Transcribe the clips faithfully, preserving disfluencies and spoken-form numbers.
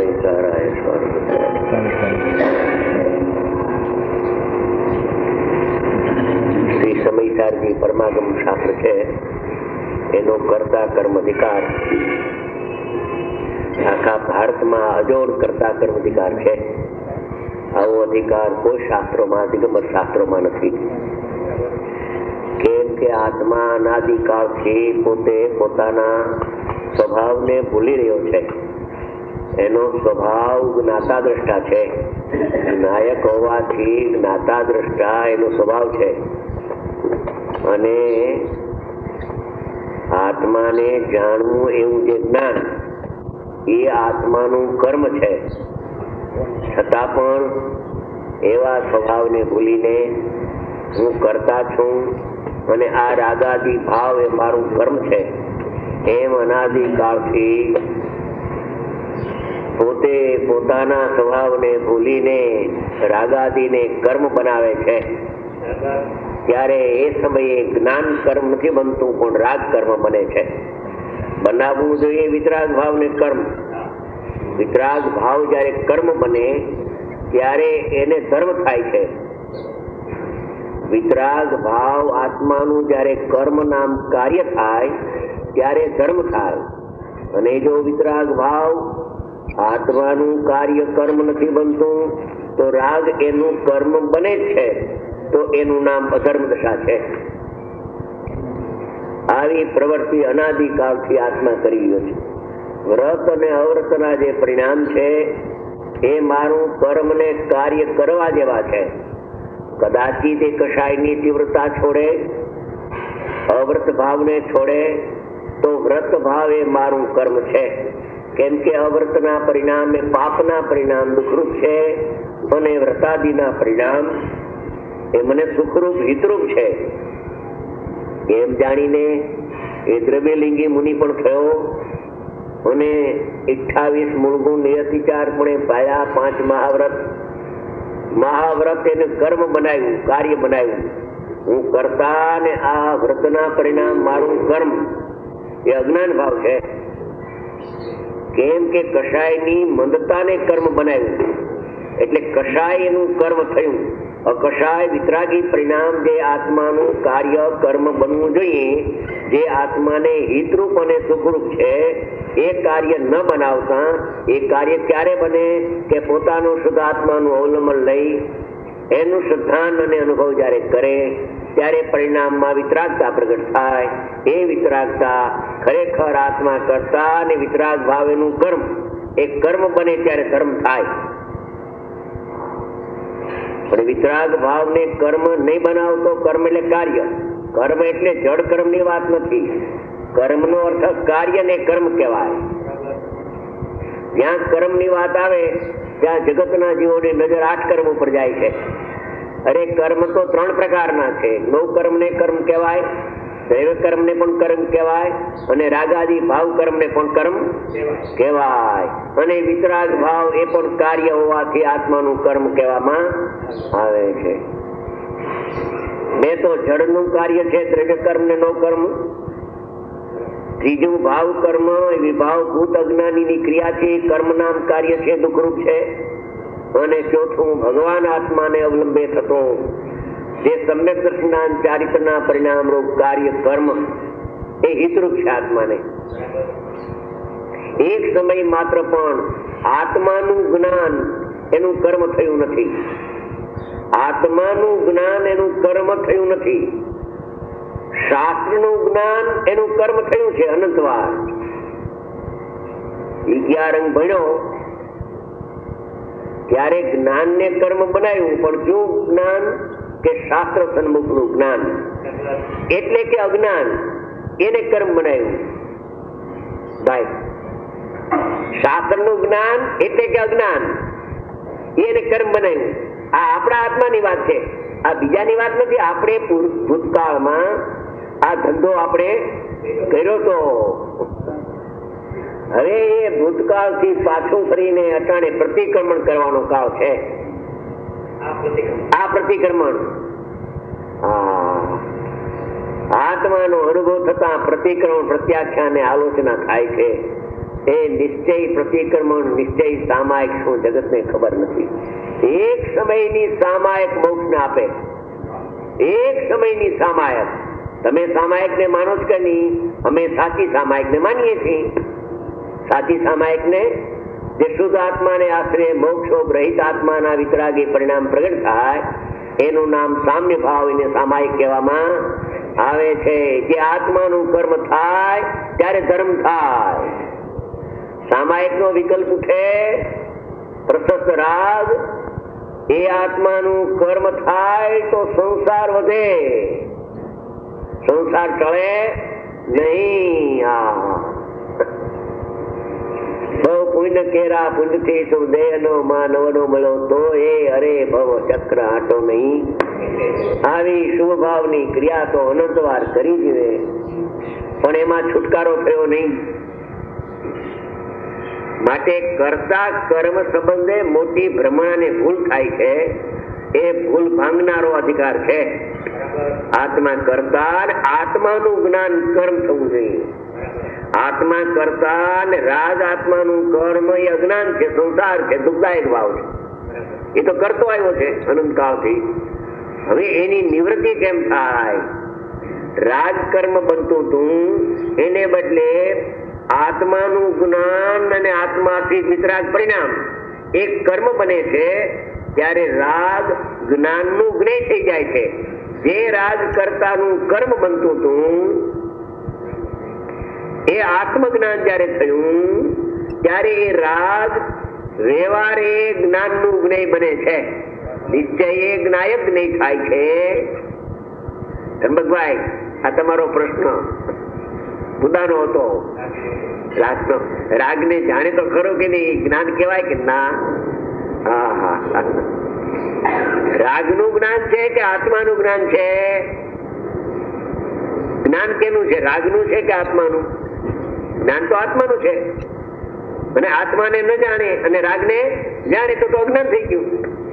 શંકરાય શ્રી સમયસારજી પરમાગમ શાસ્ત્ર છે એનો કરતા કર્મ અધિકાર આખા ભારતમાં અજોડ કરતા કર્મ અધિકાર છે. આવો અધિકાર કોઈ શાસ્ત્રોમાં દિગંબર શાસ્ત્રોમાં નથી. કેમ કે આત્મા અનાદિકાળથી પોતે પોતાના સ્વભાવને ભૂલી રહ્યો છે. એનો સ્વભાવ જ્ઞાતા દ્રષ્ટા છે. નાયક હોવાથી જ્ઞાતા દ્રષ્ટા એનો સ્વભાવ છે. અને આત્માને જાણવું એવું જે જ્ઞાન એ આત્માનું કર્મ છે. છતાં પણ એવા સ્વભાવને ભૂલીને હું કરતા છું અને આ રાગાદી ભાવ એ મારું કર્મ છે એમ અનાદિકાળથી પોતે પોતાના સ્વભાવને ભૂલીને રાગાદીને કર્મ બનાવે છે. ત્યારે એ સમયે જ્ઞાન કર્મ નથી બનતું પણ રાગ કર્મ બને છે. બનાવવું જોઈએ વિતરાગ ભાવને કર્મ. વિતરાગ ભાવ જયારે કર્મ બને ત્યારે એને ધર્મ થાય છે. વિતરાગ ભાવ આત્માનું જયારે કર્મ નામ કાર્ય થાય ત્યારે ધર્મ થાય. અને જો વિતરાગ ભાવ આત્માનું કાર્ય કર્મ નથી બનતું તો રાગ એનું કર્મ બને જ છે, તો એનું નામ અધર્મ દશા છે. આવી પ્રવૃત્તિ અનાદિકાળથી આત્મા કરી રહ્યો છે. વ્રત અને અવ્રતના જે પરિણામ છે એ મારું કર્મને કાર્ય કરવા જેવા છે. કદાચિત એ કશાયની તીવ્રતા છોડે, અવ્રત ભાવને છોડે તો વ્રત ભાવ એ મારું કર્મ છે. કેમ કે અવ્રતના પરિણામ એ પાપના પરિણામ દુઃખરૂપ છે અને વ્રતાદિના પરિણામ એ મને સુખરૂપ હિતરૂપ છે. એમ જાણીને એ દ્રવ્યલિંગી મુનિ પણ થયો અને અઠ્ઠાવીસ મૂળગુણ નિયતિચાર પણ પાયા. પાંચ મહાવ્રત મહાવ્રત એને કર્મ બનાવ્યું, કાર્ય બનાવ્યું. હું કરતા ને આ વ્રતના પરિણામ મારું કર્મ એ અજ્ઞાન ભાવ છે. કેમ કે કષાયની મંદતાને કર્મ બનાવ્યું એટલે કષાય એનું કર્મ થયું. અકષાય વિતરાગી પરિણામ જે આત્માનું કાર્ય કર્મ બનવું જોઈએ, જે આત્માને હિતરૂપ અને સુખરૂપ છે, એ કાર્ય ન બનાવતા એ કાર્ય ક્યારે બને કે પોતાનું શુદ્ધ આત્માનું અવલંબન લઈ એનું શ્રદ્ધાન અને અનુભવ જયારે કરે ત્યારે પરિણામમાં વિતરાગતા પ્રગટ થાય. એ વિતરાગતા ખરેખર આત્મા કરતા અને વિતરાગ ભાવ એનું કર્મ એ કર્મ બને ત્યારે ધર્મ થાય. પણ વિતરાગ ભાવને કર્મ નહીં બનાવતો કર્મ એટલે કાર્ય. કર્મ એટલે જડ કર્મની વાત નથી. કર્મનો અર્થ કાર્ય ને કર્મ કહેવાય. જ્યાં કર્મની વાત આવે ત્યાં જગતના જીવોની નજર આઠ કર્મ ઉપર જાય છે. અરે કર્મ તો ત્રણ પ્રકારના છે. નવ કર્મ ને કર્મ કહેવાય, દૈવ કર્મ ને પણ કર્મ કહેવાય અને રાગાદી ભાવ કર્મ ને પણ કર્મ કહેવાય. અને વિતરાગ ભાવ એ પણ કાર્ય હોવાથી આત્માનું કર્મ કહેવામાં આવે છે. બે તો જડનું કાર્ય છે દ્રવ્ય કર્મ ને નો કર્મ. ત્રીજું ભાવ કર્મ એ વિભાવ ભૂત અજ્ઞાનીની ક્રિયા છે, કર્મ નામ કાર્ય છે, દુઃખરૂપ છે. અને ચોથું ભગવાન આત્માને અવલંબે થતો જે સમ્યક દર્શનાન ચારિત્રના પરિણામ રૂપ કાર્ય કર્મ એ હિતરૂપ છે આત્માને. એક સમય માત્ર પણ આત્માનું જ્ઞાન એનું કર્મ થયું નથી. આત્માનું જ્ઞાન એનું કર્મ થયું નથી. શાસ્ત્રનું જ્ઞાન એનું કર્મ થયું છે અનંતવાર. વિદ્યારંગ ભણ્યો ત્યારે જ્ઞાન ને કર્મ બનાવ્યું, પણ જો જ્ઞાન કે શાસ્ત્ર સન્મુખ નું જ્ઞાન એટલે કે અજ્ઞાન એને કર્મ બનાવ્યું. ભાઈ શાસ્ત્ર નું જ્ઞાન એટલે કે અજ્ઞાન એને કર્મ બનાવ્યું. આ આપણા આત્માની વાત છે, આ બીજાની વાત નથી. આપણે ભૂતકાળમાં આ ધંધો આપણે કર્યો તો હવે એ ભૂતકાળ થી પાછું ફરીને અટાણે પ્રતિક્રમણ કરવાનો કાળ છે. આ પ્રતિક્રમણ આત્માનો અનુભવ થતા પ્રતિક્રમણ પ્રત્યાખ્યાન ને આલોચના થાય છે. એ નિશ્ચય પ્રતિક્રમણ, નિશ્ચય સામાયિક શું જગતને ખબર નથી. એક સમયની સામાયિક મોક્ષ ને આપે, એક સમયની સામાયિક. તમે સામાયિક ને માનો છો કે નહીં? અમે સાચી સામાયિક ને માનીએ છીએ. સાચી સામાયિક ને જે શુદ્ધ આત્માને આશ્રય મોક્ષોપ રહિત આત્માના વિતરાગી પરિણામ પ્રગટ થાય એનું નામ સામ્ય ભાવ, એને સામાયિક કહેવામાં આવે છે. જે આત્માનું કર્મ થાય ત્યારે ધર્મ થાય. સામાયિક નો વિકલ્પ ઉઠે પ્રશસ્ત રાગ, એ આત્માનું કર્મ થાય તો સંસાર વધે, સંસાર ટળે નહીં. આ બહુ પુણ્ય કેરા પુણ્યથી સૌ દેહનો માનવનો મળો તો એ અરે ભવ ચક્ર આટો નહીં. આવી શુભ ભાવની ક્રિયા તો અનંતવાર કરી જોઈએ, પણ એમાં છુટકારો થયો નહીં. માટે કરતા કર્મ સંબંધે મોટી ભ્રમણાને ભૂલ થાય છે. એ ભૂલ ભાંગનારો અધિકાર છે. આત્મા કરતા આત્માનું જ્ઞાન કર્મ થવું જોઈએ. આત્મા કરતા ને રાજ આત્માનું કર્મ એ અજ્ઞાન છે, સંસાર છે, દુઃખદાયક ભાવ છે. એ તો કરતો આવ્યો છે અનંત કાળથી. હવે એની નિવૃત્તિ કેમ થાય? રાજ કર્મ બનતું હતું એને બદલે આત્માનું જ્ઞાન અને આત્માથી વિતરાગ પરિણામ એક કર્મ બને છે, ત્યારે રાગ જ્ઞાનનું જ્ઞેય થઈ જાય છે. જે રાગ કર્તાનું કર્મ બનતું હતું એ આત્મજ્ઞાન જયારે થયું ત્યારે એ રાગ વ્યવહારે જ્ઞાનનું જ્ઞેય બને છે. નિશ્ચય એ જ્ઞાયક જ્ઞેય થાય છે. ધર્મભાઈ, આ તમારો પ્રશ્ન મુદ્દાનો હતો. રાગ ને જાણે તો ખરો કે નહીં? જ્ઞાન કહેવાય કે ના? રાગ નું જ્ઞાન છે કે આત્માનું જ્ઞાન છે? જ્ઞાન કેનું છે? રાગ નું છે કે આત્માનું? જ્ઞાન તો આત્માનું છે. અને આત્માને ન જાણે અને રાગને જાણે તો તો અજ્ઞાન થઈ ગયું.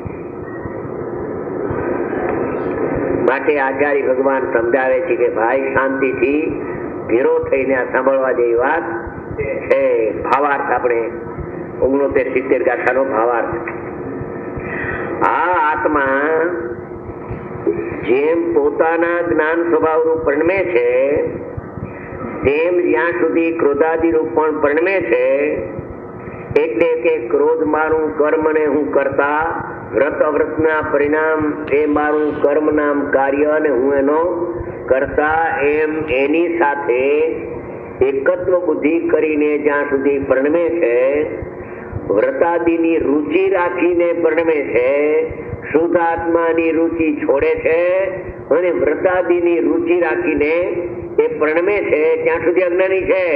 માટે આચાર્ય ભગવાન સમજાવે છે કે ભાઈ શાંતિથી ભેરો થઈને આ સાંભળવા જેવી વાત છે. ભાવાર્થ આપણે ઓગણોતેર સિત્તેર ગાથાનો ભાવાર્થ. આ આત્મા જેમ પોતાના જ્ઞાન સ્વભાવનું પરિણમે છે તેમ જ્યાં સુધી ક્રોધાદિ રૂપ પણ પરિણમે છે. એટલે કે ક્રોધ મારું કર્મ ને હું કરતા, વ્રત અવ્રતના પરિણામ એ મારું કર્મ નામ કાર્ય અને હું એનો કરતા, એમ એની સાથે એકત્વ બુદ્ધિ કરીને જ્યાં સુધી પરિણમે છે, વ્રતાદિની રુચિ રાખીને પરિણમે છે, શુદ્ધ આત્માની રુચિ છોડે છે અને વ્રતાદિની રુચિ રાખીને એ પરિણમે છે, ત્યાં સુધી અજ્ઞાની છે.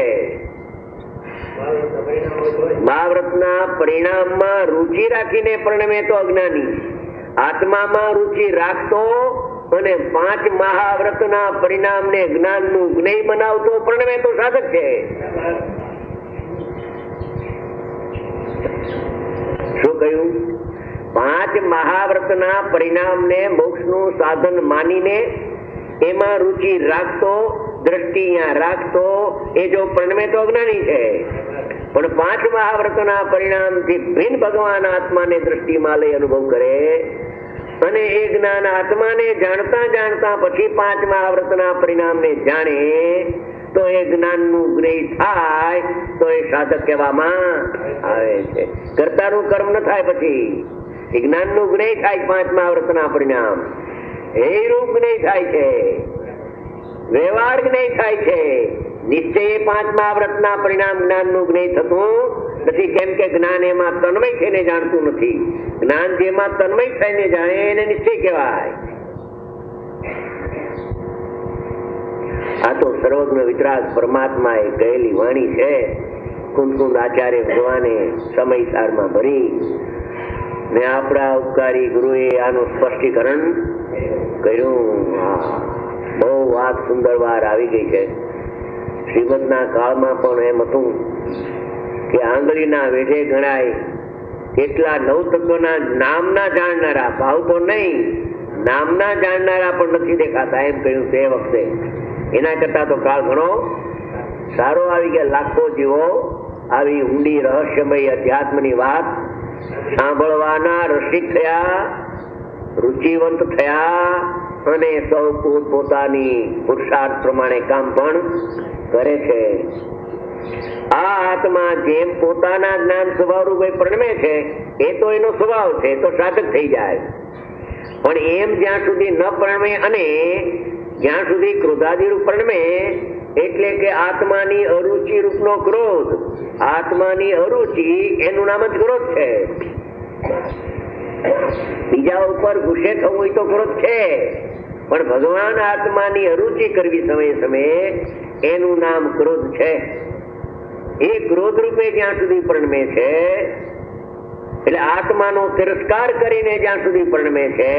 મહાવ્રતના પરિણામમાં રુચિ રાખીને પરિણમે તો અજ્ઞાની, આત્મામાં રુચિ રાખતો અને પાંચ મહાવ્રતના પરિણામને જ્ઞાનનું જ્ઞેય બનાવતો પરિણમે તો સાધક છે. શું કહ્યું? પાંચ મહાવ્રતના પરિણામને મોક્ષનું સાધન માનીને એમાં રુચિ રાખતો, દ્રષ્ટિ રાખતો, એ જો પરિણમે તો અજ્ઞાની છે. પણ પાંચ મહાવ્રતના પરિણામથી ભિન્ન ભગવાન આત્માને દ્રષ્ટિમાં લઈ અનુભવ કરે અને એ જ્ઞાન આત્માને જાણતા જાણતા પછી પાંચ મહાવ્રતના પરિણામને જાણે તો એ જ્ઞાનનું જ્ઞેય થાય તો એ સાધક કહેવામાં આવે છે. કર્તાનું કર્મ ન થાય પછી એ જ્ઞાનનું જ્ઞેય થાય. પાંચ મહાવ્રતના પરિણામ એ રૂપ જ્ઞેય થાય છે, વ્યવહાર જ્ઞેય થાય છે. નિશ્ચય પાંચ મહાવ્રતના પરિણામ જ્ઞાનનું જ્ઞેય થતું નથી. કેમ કે જ્ઞાન એમાં તન્મય થઈને જાણતું નથી. જ્ઞાન જેમાં તન્મય થઈને જાણે એને નિશ્ચય કહેવાય. આ તો સર્વજ્ઞ વિતરાગ પરમાત્મા એ કહેલી વાણી છે. કુંદ આચાર્ય ભગવાને સમય સારમાં ભરી ને આપણા ઉપકારી ગુરુએ આનું સ્પષ્ટીકરણ કર્યું. બહુ વાત સુંદર વાર આવી ગઈ છે. શ્રીમદના કાળમાં પણ એમ હતું કે આંગળીના વેઢે ગણાય કેટલા નવ તત્વના નામના જાણનારા, ભાવ તો નહીં, નામના જાણનારા પણ નથી દેખાતા એમ કહ્યું તે વખતે. એના કરતા તો કાળ ઘણો સારો આવી ગયા. લાખો જીવો આવી ઊંડી રહસ્યમય અધ્યાત્મની વાત સાંભળવાના રસિક થયા, રુચિવંત થયા અને સૌ પોતાની પુરુષાર્થ પ્રમાણે કામ પણ કરે છે. આ આત્મા જેમ પોતાના જ્ઞાન સ્વભાવ રૂપે પ્રણમે છે એ તો એનો સ્વભાવ છે, તો સાધક થઈ જાય. પણ એમ જ્યાં સુધી ન પ્રણમે અને જ્યાં સુધી ક્રોધાદી રૂપ પ્રણમે, એટલે કે આત્માની અરુચિ રૂપનો ક્રોધ, આત્માની અરુચિ એનું નામ જ ક્રોધ છે. બીજા ઉપર ગુસ્સે થવું હોય તો ક્રોધ છે, પણ ભગવાન આત્માની અરુચિ કરવી સમયે સમયે એનું નામ ક્રોધ છે. એ ક્રોધ રૂપે જ્યાં સુધી પ્રણમે છે, એટલે આત્માનો તિરસ્કાર કરીને જ્યાં સુધી પ્રણમે છે,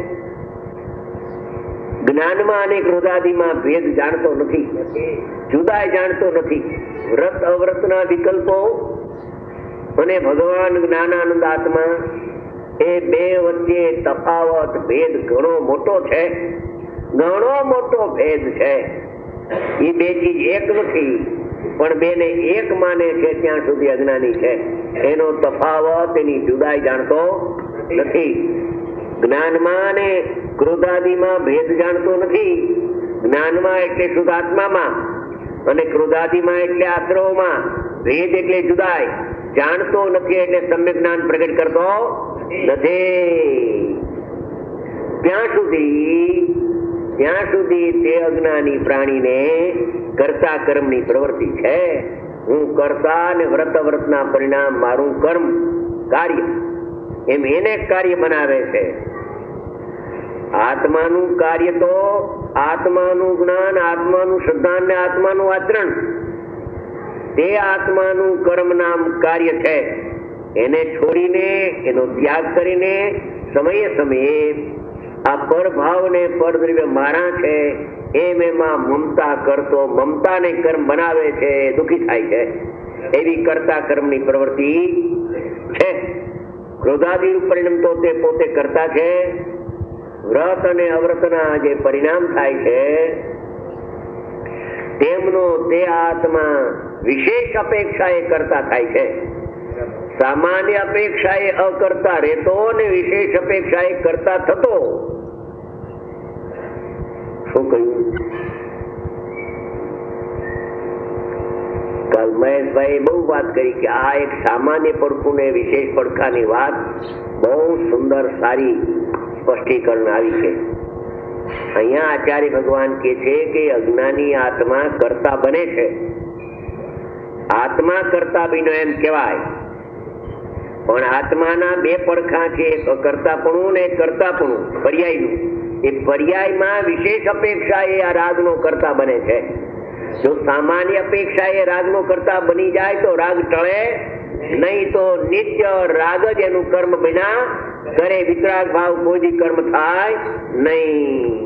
જ્ઞાનમાં અને ક્રોધાદિમાં ભેદ જાણતો નથી, જુદાય જાણતો નથી. વ્રત અવ્રતના વિકલ્પો અને ભગવાન જ્ઞાનાનંદ આત્મા એ બે વચ્ચે તફાવત ભેદ ઘણો મોટો છે, ઘણો મોટો ભેદ છે. એ બે ચીજ એક નથી, પણ બેને એક માને છે ત્યાં સુધી અજ્ઞાની છે. એનો તફાવત, એની જુદાઈ જાણતો નથી. જ્ઞાનમાં અને ક્રોધાદિમાં ભેદ જાણતો નથી. જ્ઞાનમાં એટલે શુદ્ધ આત્મામાં અને ક્રોધાદિમાં એટલે આશ્રવમાં ભેદ એટલે જુદાઈ જાણતો નથી, એટલે સમ્યક જ્ઞાન પ્રગટ કરતો નથી. ત્યાં સુધી ત્યાં સુધી તે અજ્ઞાની પ્રાણીને કર્તા કર્મની પ્રવૃત્તિ છે. હું કર્તા અને વ્રત વ્રતના પરિણામ મારું કર્મ કાર્ય એમ એને કાર્ય બનાવે છે. આત્માનું કાર્ય તો આત્માનું જ્ઞાન, આત્માનું શ્રદ્ધા ને આત્માનું આચરણ, તે આત્માનું કર્મ નામ કાર્ય છે. એને છોડીને, એનો ત્યાગ કરીને સમયે સમયે આ પરભાવ ને પરદ્રવ્ય મારા છે એમ એમાં મમતા કરતો, મમતાને કર્મ બનાવે છે, દુઃખી થાય છે. એવી કરતા કર્મની પ્રવૃત્તિ છે. ક્રોધાદી પરિણામ તો તે પોતે કરતા છે. વ્રત અને અવ્રતના જે પરિણામ થાય છે તેમનો તે આત્મા વિશેષ અપેક્ષા એ કરતા થાય છે. સામાન્ય અપેક્ષા એ અકર્તા રહેતો અને વિશેષ અપેક્ષા એ કરતા થતો. શું કહ્યું? કાલ મહેશભાઈ બહુ વાત કરી કે આ એક સામાન્ય પડખું ને વિશેષ પડખાની વાત બહુ સુંદર સારી સ્પષ્ટીકરણ આવી છે. અહીંયા આચાર્ય ભગવાન કે છે કે અજ્ઞાની આત્મા કરતા બને છે. આત્મા કરતા બીનો એમ કહેવાય, પણ આત્માના બે પડખા છે, એક અકર્તાપણું ને એક કરતાપણું પર્યાયનું. એ પર્યાયમાં વિશેષ અપેક્ષા એ આ રાગનો કરતા બને છે. જો સામાન્ય અપેક્ષા એ રાગનો કરતા બની જાય તો રાગ ટળે નહીં, તો નિત્ય રાગ જ એનું કર્મ બિના કરે. વિતરાગ ભાવ કોઈ કર્મ થાય નહીં.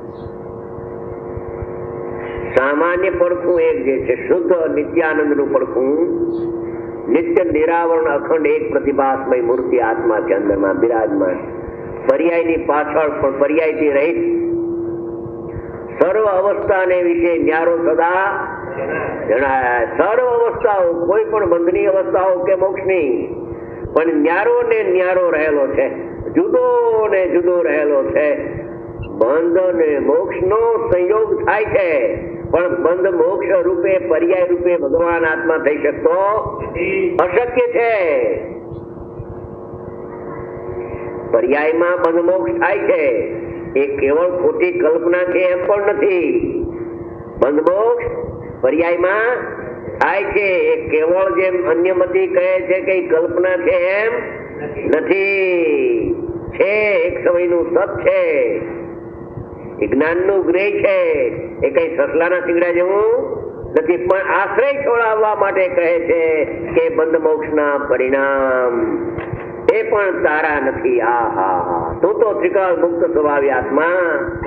સામાન્ય પડખું એક જે છે શુદ્ધ નિત્યાનંદ નું પડખું, નિત્ય નિરાવરણ અખંડ એક પ્રતિભાસમય મૂર્તિ આત્મા છે, અંદરમાં બિરાજમાન. પર્યાયની પાછળ પણ પર્યાયથી રહિત, સર્વ અવસ્થાને વિશે ન્યારો સદા જણાય. સર્વ અવસ્થાઓ, કોઈ પણ બંધની અવસ્થાઓ કે મોક્ષની, પણ ન્યારો ને ન્યારો રહેલો છે, જુદો ને જુદો રહેલો છે. બંધ ને મોક્ષ નો સંયોગ થાય છે, પણ બંધ મોક્ષ રૂપે પર્યાય રૂપે ભગવાન આત્મા થઈ શકતો અશક્ય છે. પર્યાયમાં બંધ મોક્ષ થાય છે એ કેવળ ખોટી કલ્પના છે એમ પણ નથી. બંધ મોક્ષ પર્યાયમાં થાય છે એ કેવળ જેમ અન્યમતી કહે છે કે કલ્પના છે એમ નથી. છે એક સમયનું સત છે, જ્ઞાન નું ગ્રેહ છે. એ કઈ સસલાના શીંગડા જેવું નથી, પણ આશ્રય છોડાવવા માટે કહે છે કે બંધ મોક્ષ ના પરિણામ એ પણ તારા નથી. આ હા હા તું તો ત્રિકાળ મુક્ત સ્વભાવી આત્મા.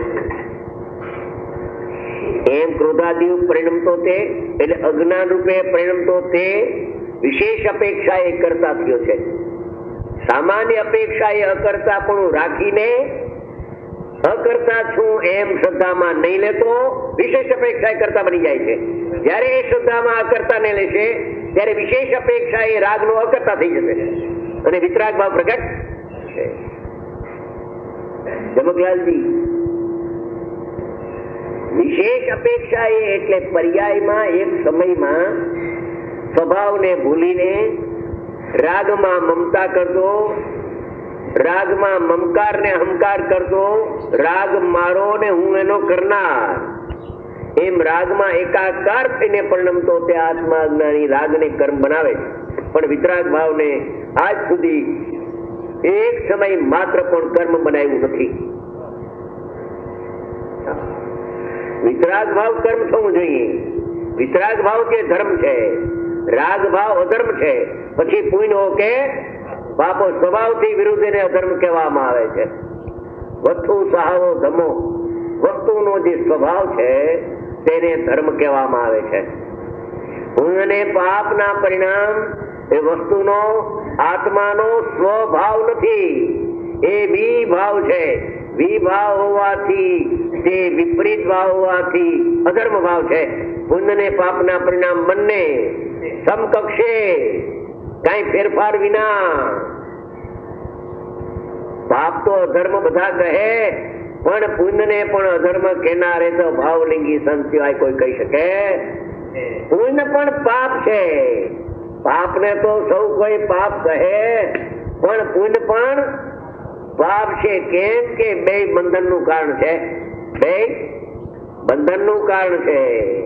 એમ ક્રોધાદી પરિણમતો તે, એટલે અજ્ઞાન રૂપે પરિણમતો તે વિશેષ અપેક્ષા એ કરતા થયો છે. સામાન્ય અપેક્ષા એ અકર્તા પણ રાખીને અકર્તા છું એમ શ્રદ્ધામાં નહીં લેતો વિશેષ અપેક્ષા કરતા બની જાય છે. જયારે એ શ્રદ્ધામાં અકર્તા ને લેશે ત્યારે વિશેષ અપેક્ષા એ રાગનો અકર્તા થઈ જશે અને વિતરાગ ભાવ પ્રગટ છે. જમકલાલજી, વિશેષ અપેક્ષા એ એટલે પર્યાયમાં એક સમયમાં સ્વભાવને ભૂલીને રાગમાં મમતા કરતો, રાગમાં મમકાર ને અહંકાર કરતો, રાગ મારો ને હું એનો કરનાર, એમ રાગમાં એકાકાર થઈને પરિણમતો તે આત્મા જ્ઞાની રાગને કર્મ બનાવે. પણ વિતરાગ ભાવને આજ સુધી એક સમય માત્ર પણ કર્મ બનાવ્યું નથી. વિતરાગ ભાવ કર્મ થવું જોઈએ. વિતરાગ ભાવ જે ધર્મ છે, રાગ ભાવ અધર્મ છે. પછી પુણ્ય કે પાપો સ્વભાવથી વિરુદ્ધ એને અધર્મ કહેવામાં આવે છે. વસ્તુ સહાવો ધમો, વસ્તુનો જે સ્વભાવ છે તેને ધર્મ કહેવામાં આવે છે. પુણ્ય અને પાપના પરિણામ એ વસ્તુનો આત્માનો સ્વભાવ નથી, એ વિભાવ છે. વિભાવ હોવાથી, તે વિપરીત ભાવ હોવાથી અધર્મ ભાવ છે. પુણ્ય ને પાપના પરિણામ બંને સમકક્ષે, કઈ ફેરફાર વિના. પાપ તો અધર્મ બધા કહે, પણ પુણ્ય ને પણ અધર્મ કહેનારે તો ભાવલિંગી સંત સિવાય કોઈ કહી શકે. પુણ્ય પણ પાપ છે. પાપ ને તો સૌ કોઈ પાપ કહે, પણ પુણ્ય પણ પાપ છે. કેમ કે બે બંધન નું કારણ છે. બે બંધન નું કારણ છે.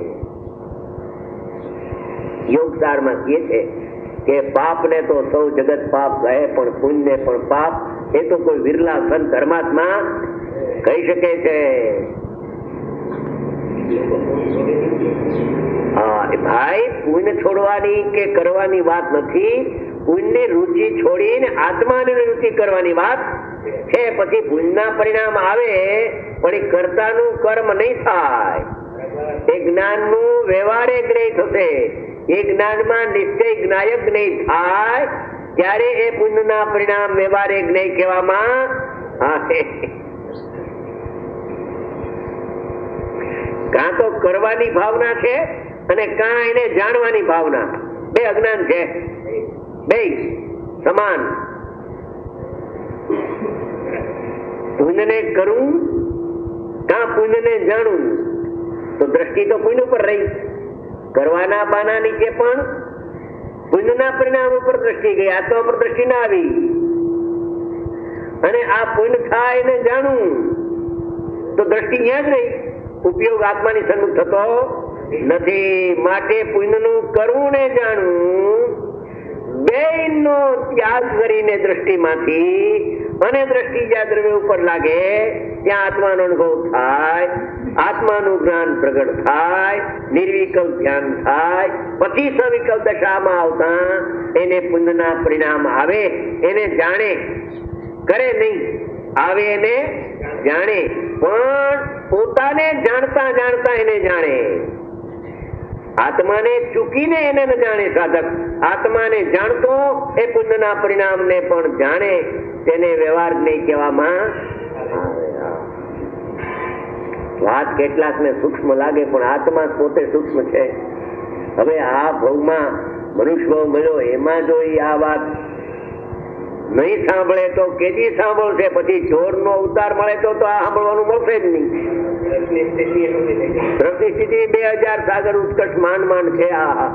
યોગસારમાં કહે છે કે પાપ ને તો સૌ જગત પાપ કહે, પણ પુણ્ય ને પણ પાપ એ તો કોઈ વિરલા સંત ધર્માત્મા કહી શકે છે. ભાઈ, પુણ્ય છોડવાની કે કરવાની વાત નથી. પુણ્યની રુચિ છોડીને આત્માની રુચિ કરવાની વાત છે. પછી પુણ્યના પરિણામ આવે, પણ એ કર્તાનું કર્મ નહીં થાય. એ જ્ઞાનનું વ્યવહારે જ્ઞેય થશે. એ જ્ઞાનમાં નિશ્ચય જ્ઞાયક જ્ઞેય થાય ત્યારે એ પુણ્યના પરિણામ વ્યવહારે જ્ઞેય કહેવામાં આવે. કાં તો કરવાની ભાવના છે અને કાં એને જાણવાની ભાવના. બે અજ્ઞાન છે, બે સમાન. પુણ્યને કરવું કાં પુણ્યને જાણવું, તો દ્રષ્ટિ તો પુણ્ય ઉપર રહી. કરવાના બાના નીચે પણ પુણ્યના પરિણામ ઉપર દ્રષ્ટિ ગઈ, આત્મા પર દ્રષ્ટિ ના આવી. અને આ પુણ્ય થાય એને જાણવું તો દ્રષ્ટિ ત્યાં જ રહી. ઉપયોગ આત્માની સન્મુખ થતો નથી. માટે પુણ્યનું કરવું ને જાણવું બે નો ત્યાગ કરીને દ્રષ્ટિમાંથી, અને દ્રષ્ટિ જ્યાં દ્રવ્ય ઉપર લાગે ત્યાં આત્માનો અનુભવ થાય, આત્માનું જ્ઞાન પ્રગટ થાય, નિર્વિકલ્પ ધ્યાન થાય. પછી સવિકલ્પ દશામાં આવતા એને પુણ્યના પરિણામ આવે. એને જાણે, કરે નહીં, આવે એને જાણે. પણ પોતાને જાણતા જાણતા એને જાણે. આત્માને ચૂકીને એને ન જાણે સાધક. આત્માને જાણતો એ પુણ્યના પરિણામને પણ જાણે. તેને વ્યવહાર નહીં કહેવામાં આવે. વાત કેટલાક ને સૂક્ષ્મ લાગે, પણ આત્મા પોતે સૂક્ષ્મ છે. હવે આ ભવમાં મનુષ્ય ભાવ મળ્યો, એમાં જો આ વાત નહીં સાંભળે તો કેદી સાંભળશે? પછી ચોર નો અવતાર મળે તો આ સાંભળવાનું મળશે જ નહીં. પ્રતિસ્થિતિ બે હજાર સાગર ઉત્કર્ષ માંડ માંડ છે. આ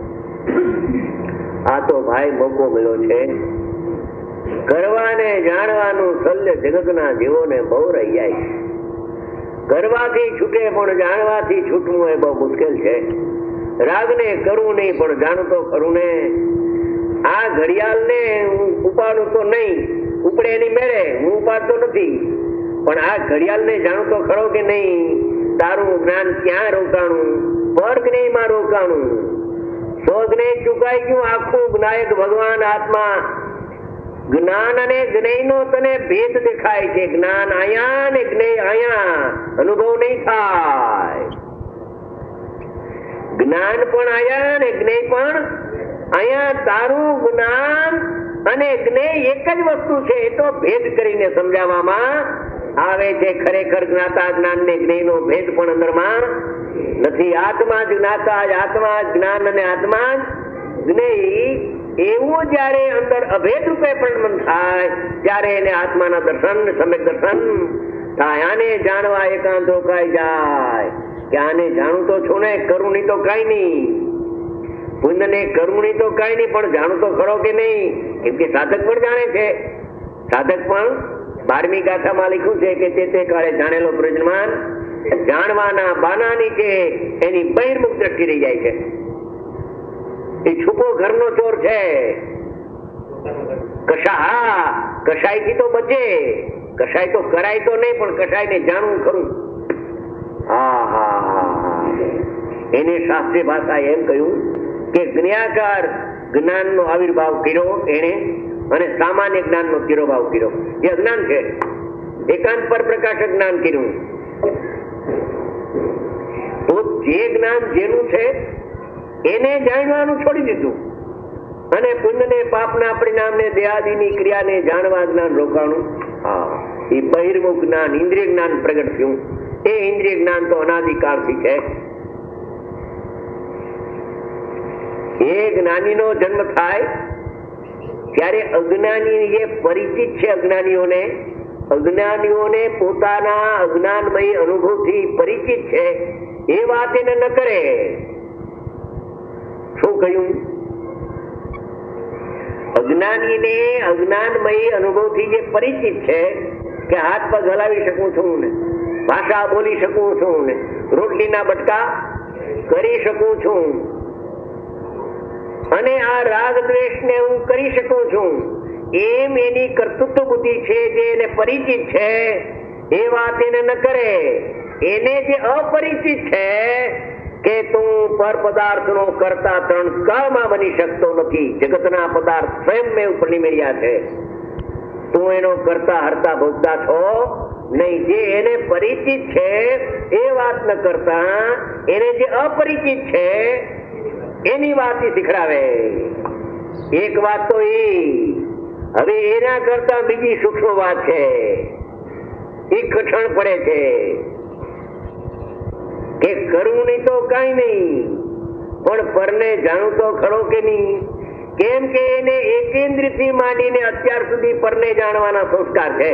આ તો ભાઈ મોકો મળ્યો છે. કરવાને જાણવાનું શલ્ય જગતના જીવોને બહુ રહી જાય. કરવાથી છૂટે પણ જાણવાથી છૂટવું એ બહુ મુશ્કેલ છે. રાગને કરવું નહીં પણ જાણતો ખરું ને. આ ઘડિયાળ ને હું ઉપાડું તો નહીં, ઉપડે એની મેળે હું ઉપાડતો નથી, પણ આ ઘડિયાળ ને જાણતો ખરો કે નહીં? તારું જ્ઞાન ક્યાં રોકાણું? પર જ્ઞેયમાં રોકાણું. સ્વજ્ઞેય ચુકાઈ ગયું આખું. જ્ઞાયક ભગવાન આત્મા. જ્ઞાન અને જ્ઞેય નો તને ભેદ દેખાય છે. જ્ઞાન આયા ને જ્ઞેય આયા, અનુભવ નહીં થાય. જ્ઞાન પણ આયા ને જ્ઞેય પણ અહીંયા. તારું જ્ઞાન અને જ્ઞેય એક જ વસ્તુ છે. એ તો ભેદ કરીને સમજાવવામાં આવે છે. ખરેખર જ્ઞાતા જ્ઞાન ને જ્ઞેય નો ભેદ પણ અંદરમાં નથી. આત્મા જ જ્ઞાતા, આત્મા જ જ્ઞાન અને આત્મા જ જ્ઞેય એવું જયારે અંદર અભેદ રૂપે પ્રગમન થાય ત્યારે એને આત્માના દર્શન સમ્યક દર્શન થાય. આને જાણવા એકાંત રોકાઈ જાય કે આને જાણું તો છું ને, કરું નહીં તો કઈ નહીં, પુણ્ય ને કરવું નહીં તો કઈ નહીં, પણ જાણું તો ખરો કે નહીં? કેમ કે સાધક પણ જાણે છે. સાધક પણ બારમી ગાથામાં લખ્યું છે કે તે તે કાળે જાણેલો પ્રજ્ઞાન જાણવાના બાના નીચે એની બહિર્મુખ દ્રષ્ટિ રહી જાય છે. એ છૂપો ઘરનો ચોર છે. કશા હા કશાય થી તો બચે, કશાય તો કરાય તો નહીં, પણ કશાય ને જાણવું ખરું. હા હા હા એને શાસ્ત્રીય ભાષા એમ કહ્યું કે જ્ઞાકાર જ્ઞાન નો આવિર્ભાવ કર્યો એને, અને સામાન્ય જ્ઞાન નો તિરોભાવ કર્યો. જે અજ્ઞાન છે એકાંત પર પ્રકાશક જ્ઞાન કર્યું. તો જે જ્ઞાન જેનું છે એને જાણવાનું છોડી દીધું, અને પુણ્ય ને પાપ ના પરિણામ ને દેહાદિની ક્રિયાને જાણવા જ્ઞાન રોકાણું. હા, એ બહિર્મુખ જ્ઞાન ઇન્દ્રિય જ્ઞાન પ્રગટ થયું. એ ઇન્દ્રિય જ્ઞાન તો અનાદિકાળથી છે. એ જ્ઞાની નો જન્મ થાય ત્યારે અજ્ઞાની જે પરિચિત છે, અજ્ઞાનીઓને અજ્ઞાનીઓને પોતાના અજ્ઞાનમય અનુભવથી પરિચિત છે એ વાત એને ન કરે. શું કહ્યું? અજ્ઞાનીને અજ્ઞાનમય અનુભવથી જે પરિચિત છે કે હાથ પગ હલાવી શકું છું ને, ભાષા બોલી શકું છું ને, રોટલીના બટકા કરી શકું છું, અને આ રાગ દ્વેષ ને હું કરી શકું છું, એમ એની કર્તૃત્વ બુદ્ધિ છે જે એને પરિચિત છે એ વાત એને ન કરે. એને જે અપરિચિત છે કે તું પર પદાર્થ નો કરતા ત્રણ કાળમાં બની શકતો નથી, જગતના પદાર્થ સ્વયં મેં ઉપરની મેળ્યા છે, તું એનો કરતા હરતા ભોગતા છો નહીં. જે એને પરિચિત છે એ વાત ન કરતા એને જે અપરિચિત છે એની વાત શીખડાવે. એક વાત તો એ, હવે એના કરતા બીજી સૂક્ષ્મ વાત છે, એ કઠણ પડે છે કે કરવું નહીં તો કઈ નહીં, પણ પરને જાણું તો ખરો કે નહીં? કેમ કે એને એકેન્દ્ર થી માંડીને અત્યાર સુધી પરને જાણવાના સંસ્કાર છે.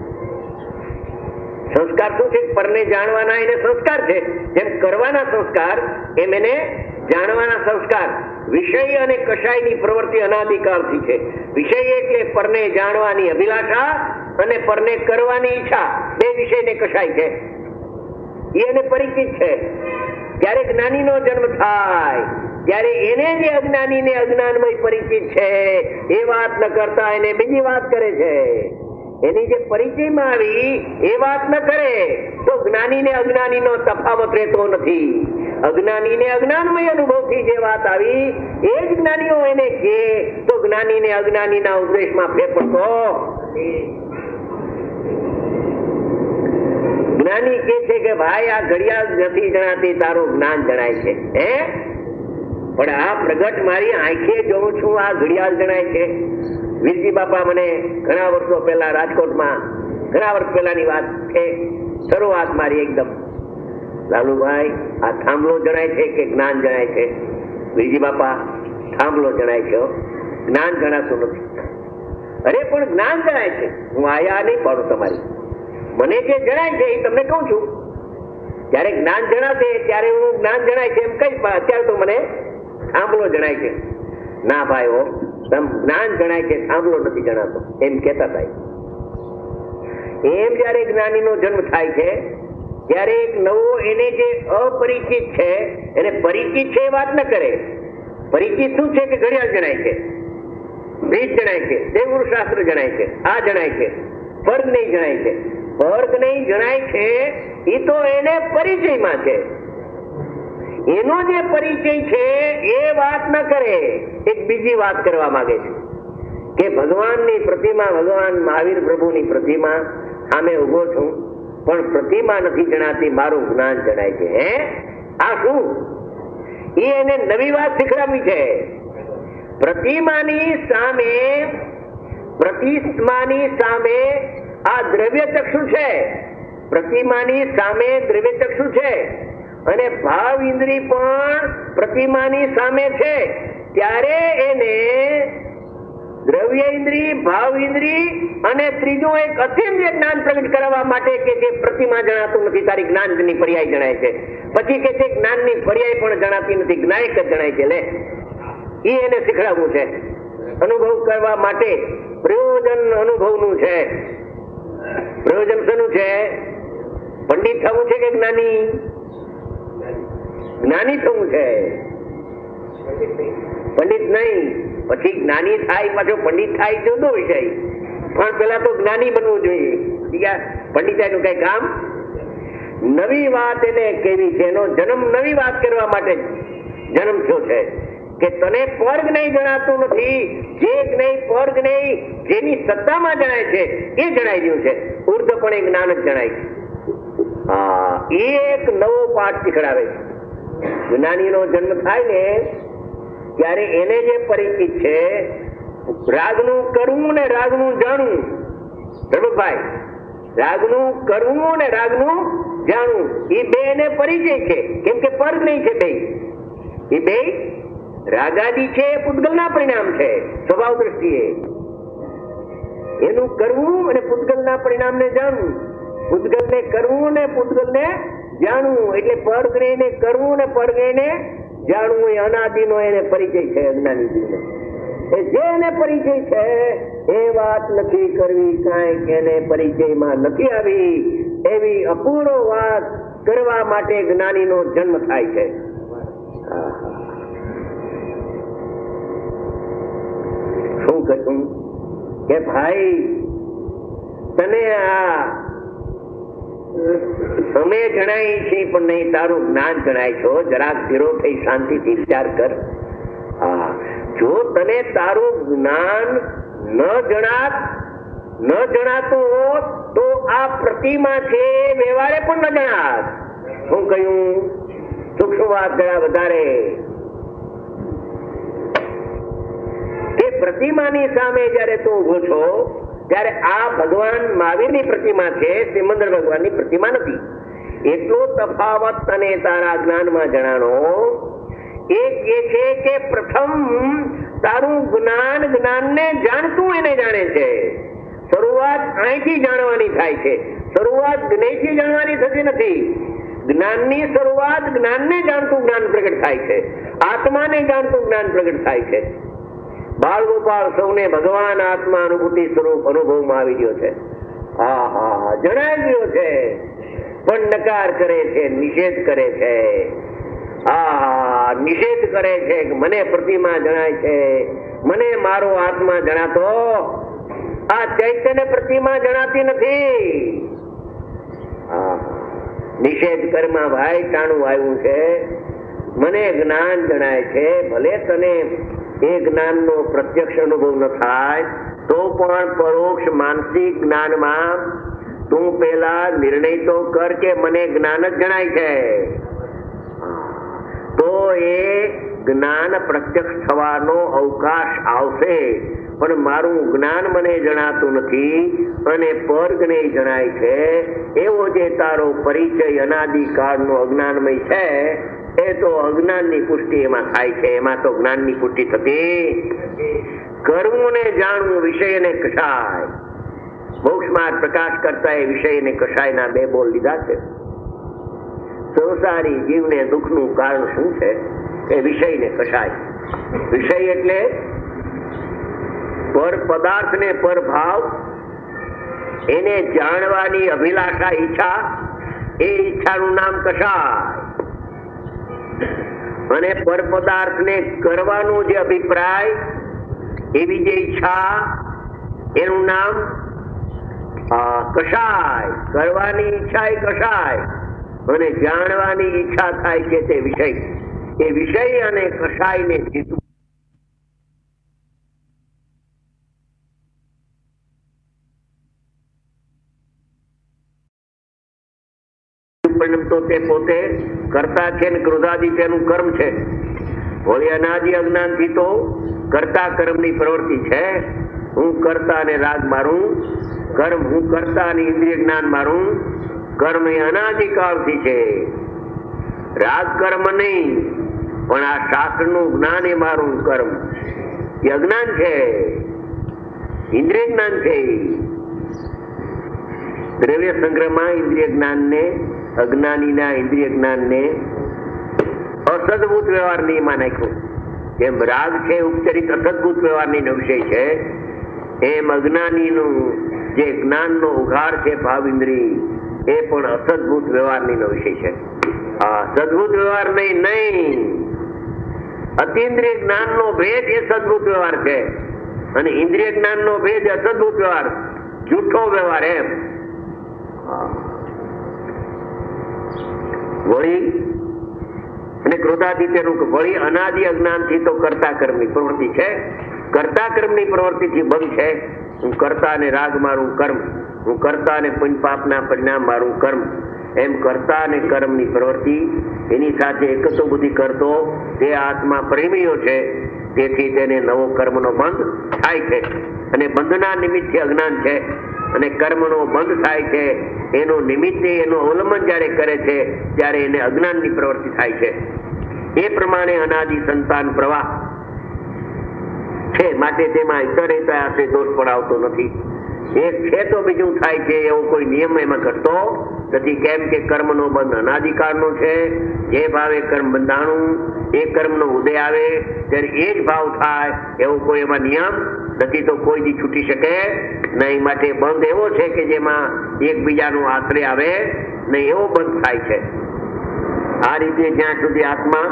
સંસ્કાર શું છે? પરને જાણવાના એને સંસ્કાર છે. જેમ કરવાના સંસ્કાર એમ એને જાણવાના સંસ્કાર. વિષય અને કશાયની પ્રવૃત્તિ અનાદિકાળથી છે. વિષય એટલે પરને જાણવાની અભિલાષા અને પરને કરવાની ઈચ્છા, બે વિષય ને કશાય છે. એને પરિચિત છે. ત્યારે જ્ઞાની નો જન્મ થાય ત્યારે એને જે અજ્ઞાની ને અજ્ઞાનમય પરિચિત છે એ વાત ન કરતા એને બીજી વાત કરે છે. એની જે પરિચયમાં આવી એ વાત ન કરે તો જ્ઞાની ને અજ્ઞાની નો તફાવત રહેતો નથી. અજ્ઞાની ને અજ્ઞાનમય અનુભવથી જે વાત આવી એ જ જ્ઞાનીઓ એને કહે તો જ્ઞાની ને અજ્ઞાની ના ઉપદેશમાં ફેર પડતો. જ્ઞાની કે છે કે ભાઈ આ ઘડિયાળ નથી જણાતી, તારું જ્ઞાન જણાય છે. હે પણ આ પ્રગટ મારી આંખે જોઉં છું, આ ઘડિયાળ જણાય છે. વીરજી બાપા મને ઘણા વર્ષો પહેલા રાજકોટમાં, ઘણા વર્ષ પહેલાની વાત છે, શરૂઆત મારી એકદમ, લાલુભાઈ આ થાંભલો જણાય છે કે જ્ઞાન જણાય છે? વીરજી બાપા થાંભલો જણાય છે, જ્ઞાન જણાતું નથી. અરે પણ જ્ઞાન જણાય છે. હું આયા નહીં પાડું તમારી, મને જે જણાય છે એ તમને કહું છું. જયારે જ્ઞાન જણાશે ત્યારે હું જ્ઞાન જણાય છે એમ કઈ, અત્યારે તો મને થાંભલો જણાય છે. ના ભાઈ હો, જ્ઞાન જણાય છે, થાંભલો નથી જણાતો એમ કેતા હતા. એમ જયારે જ્ઞાની નો જન્મ થાય છે ત્યારે એક નવો એને જે અપરિચિત છે એને પરિચિત છે એ વાત ન કરે. પરિચિત શું છે કે ઘડિયાળ જણાય છે, બ્રિજ જણાય છે, દેવગુરુ શાસ્ત્ર જણાય છે, આ જણાય છે, વર્ગ નહીં જણાય છે. વર્ગ નહીં જણાય છે એ તો એને પરિચયમાં છે. એનો જે પરિચય છે એ વાત ન કરે, એક બીજી વાત કરવા માંગે છે કે ભગવાનની પ્રતિમા, ભગવાન મહાવીર પ્રભુની પ્રતિમા સામે ઉભો છું પણ પ્રતિમા નથી જણાતી, મારું જ્ઞાન જણાય છે. હે આ શું? એ એને નવી વાત શીખડાવી છે. પ્રતિમાની સામે, પ્રતિમાની સામે આ દ્રવ્ય ચક્ષુ છે, પ્રતિમાની સામે દ્રવ્ય ચક્ષુ છે, અને ભાવ ઇન્દ્રિય પણ પ્રતિમાની સામે છે. ત્યારે એને દ્રવ્ય ઇન્દ્રિય, ભાવ ઇન્દ્રિય અને ત્રીજું એક અતિન્દ્રિય જ્ઞાન પ્રગટ કરવા માટે કે જે પ્રતિમા જણાતું નથી, તારી જ્ઞાનની પર્યાય જણાય છે. પછી કે છે જ્ઞાનની પર્યાય પણ જણાતી નથી, જ્ઞાયક જ જણાય છે. લે એ એને શીખડાવવું છે. અનુભવ કરવા માટે પ્રયોજન અનુભવનું છે. પ્રયોજન શેનું છે? પંડિત થવું છે કે જ્ઞાની? જ્ઞાની થવું છે, પંડિત નહીં. પછી જ્ઞાની થાય પાછો પંડિત થાય જુદો વિષય, પણ પેલા તો જ્ઞાની બનવું જોઈએ. પંડિતાઈનું કઈ કામ નવી વાત એને કેવી છે, એનો જન્મ નવી વાત કરવા માટે જન્મ થયો છે કે તને પર્ગ નહીં જણાતું નથી, જે નહીં પર્ગ નહીં જેની સત્તામાં જણાય છે એ જણાઈ ગયું છે. ઉર્ધ પણ એક જ્ઞાન જ જણાય છે. હા, એ એક નવો પાઠ શીખડાવે છે. જ્ઞાનીનો જન્મ થાય ને ત્યારે એને જે પરિચિત છે રાગનું કરવું ને રાગનું જાણવું. પ્રભુભાઈ, રાગનું કરવું ને રાગનું જાણવું એ બે એને પરિચય છે, કેમ કે પર્ગ નહીં છે. બે એ બે રાગાદી છે, પૂતગલના પરિણામ છે. સ્વભાવ દ્રષ્ટિએ એનું કરવું અને પૂતગલના પરિણામને જાણવું. પૂતગલને કરવું ને પૂતગલને જાણવું એટલે પર્ગ ને કરવું ને પર્ગ ને જાણવું એ અનાદિનો એને પરિચય છે. અજ્ઞાનીજીનો એ જે એને પરિચય છે એ વાત નથી કરવી, કાંઈક એને પરિચયમાં નથી આવી એવી અપૂર્વ વાત કરવા માટે જ્ઞાનીનો જન્મ થાય છે. શું કહ્યું કે ભાઈ તને આ અમે જણાય છે પણ નહીં, તારું જ્ઞાન જણાય છો. જરાક ધીરો થઈ શાંતિથી વિચાર કર. હા, જો તને તારું જ્ઞાન ન જણાત ન જણાતું હોત તો આ પ્રતિમા છે વ્યવહારે પણ ન જણાત. શું કહ્યું? સૂક્ષ્મ વાત જરા વધારે. તે પ્રતિમાની સામે જયારે તું ઉભો છો ત્યારે આ ભગવાન મહાવીરની પ્રતિમા છે, સિમંદર ભગવાનની પ્રતિમા નથી. એટલો તફાવત તને તારા જ્ઞાનમાં જણાનો. એક એ છે કે પ્રથમ તારું જ્ઞાન જ્ઞાનને જાણતું એને જાણે છે. શરૂઆત અહીંથી જાણવાની થાય છે, શરૂઆત જ્ઞેયથી જાણવાની થતી નથી. જ્ઞાનની શરૂઆત જ્ઞાનને જાણતું જ્ઞાન પ્રગટ થાય છે, આત્માને જાણતું જ્ઞાન પ્રગટ થાય છે. બાળ ગોપાલ સૌને ભગવાન આત્મા અનુભૂતિ સ્વરૂપ અનુભવમાં આવી ગયો છે. હા હા જણાઈ ગયો છે, પણ નકાર કરે છે, નિષેધ કરે છે. હા, નિષેધ કરે છે કે મને પ્રતિમા જણાય છે, મને મારો આત્મા જણાતો. આ ચૈતન્ય પ્રતિમા જણાતી નથી. હા, નિષેધ કર્મા ભાઈ ટાણું આવ્યું છે. મને જ્ઞાન જણાય છે, ભલે તને એ જ્ઞાનનો પ્રત્યક્ષ અનુભવ ન થાય તો પણ પરોક્ષ માનસિક જ્ઞાનમાં તું પેલા નિર્ણય તો કર કે મને જ્ઞાન જ જણાય છે. તો એ જ્ઞાન પ્રત્યક્ષ થવાનો અવકાશ આવશે. પણ મારું જ્ઞાન મને જણાતું નથી અને પર્ગ ને જણાય છે, એવો જે તારો પરિચય અનાદિકાળનો અજ્ઞાનમય છે એ તો અજ્ઞાનની પુષ્ટિ એમાં થાય છે, એમાં તો જ્ઞાનની પુષ્ટિ થતી. કરવું ને જાણવું વિષય ને કષાય. મોક્ષમાં પ્રકાશ કરતા એ વિષય ને કષાયના બે બોલ લીધા છે. સંસારી જીવને દુઃખનું કારણ શું છે? એ વિષય ને કષાય. વિષય એટલે પર પદાર્થ ને પર ભાવ, એને જાણવાની અભિલાષા, ઈચ્છા, એ ઈચ્છાનું નામ કષાય. અને પર પદાર્થ ને કરવાનો જે અભિપ્રાય, એવી જે ઈચ્છા, એનું નામ કષાય. કરવાની ઈચ્છા એ કષાય અને જાણવાની ઈચ્છા થાય છે તે વિષય. એ વિષય અને કષાય ને જીતવું તો તે પોતે કરતા છે ને ક્રોધાદિ તેનું કર્મ છે. હોળી અનાદિ અજ્ઞાન થી તો કરતા કર્મની પ્રવૃત્તિ છે. હું કરતા ને રાગ મારું, કર્મ હું કરતા ને ઇન્દ્રિય જ્ઞાન મારું. કર્મ એ અનાદિકાળથી છે, રાગ કર્મ નહીં. પણ આ શાસ્ત્રનું જ્ઞાન એ મારું કર્મ. એ અજ્ઞાન છે, ઇન્દ્રિય જ્ઞાન છે. દ્રવ્ય સંગ્રહમાં ઇન્દ્રિય જ્ઞાનને, અજ્ઞાનીના ઇન્દ્રિય જ્ઞાનને અસદભૂત વ્યવહાર નિયમમાં નાખ્યું. જેમ રાગ છે ઉપચરિત અસદભૂત વ્યવહારની વિષય છે, એમ અજ્ઞાનીનું જે જ્ઞાનનો ઉઘાડ છે ભાવ ઇન્દ્રિય, એ પણ અસદભૂત વ્યવહારની વિષય છે. આ સદભૂત વ્યવહાર નહીં નહીં અતિન્દ્રિય જ્ઞાનનો ભેદ એ સદભૂત વ્યવહાર છે, અને ઇન્દ્રિય જ્ઞાનનો ભેદ અસદભૂત વ્યવહાર, જૂઠો વ્યવહાર. એમ વળી અને ક્રોધાદિત્યનું વળી અનાદિ અજ્ઞાનથી તો કર્તા કર્મની પ્રવૃત્તિ છે. કર્તા કર્મની પ્રવૃત્તિથી બંધ છે. હું કર્તા અને રાગ મારું કર્મ, હું કર્તા અને પુણ્ય પાપના પરિણામ મારું કર્મ. એમ કર્તા અને કર્મની પ્રવૃત્તિ એની સાથે એકતો બુદ્ધિ કરતો તે આત્મા પ્રેમીઓ છે. તેથી તેને નવો કર્મનો બંધ થાય છે, અને બંધના નિમિત્તે અજ્ઞાન છે, અને કર્મનો બંધ થાય છે એનો નિમિત્તે એનું અવલંબન જયારે કરે છે ત્યારે એને અજ્ઞાનની પ્રવૃત્તિ થાય છે. એ પ્રમાણે અનાદિ સંતાન પ્રવાહ છે, માટે તેમાં ઇતરેતર આશે દોષ પણ આવતો નથી. એક છે તો બીજું થાય છે એવો કોઈ નિયમ એમાં ઘટતો નથી. કેમ કે કર્મનો બંધ અનાદિકાળનો છે. જે ભાવે કર્મ બંધાણું એ કર્મનો ઉદય આવે ત્યારે એ જ ભાવ થાય એવો કોઈ એમાં નિયમ નથી, તો કોઈ દી છૂટી શકે નહીં. માટે બંધ એવો છે કે જેમાં એકબીજાનો આશ્રય આવે નહીં, એવો બંધ થાય છે. આ રીતે જ્યાં સુધી આત્મા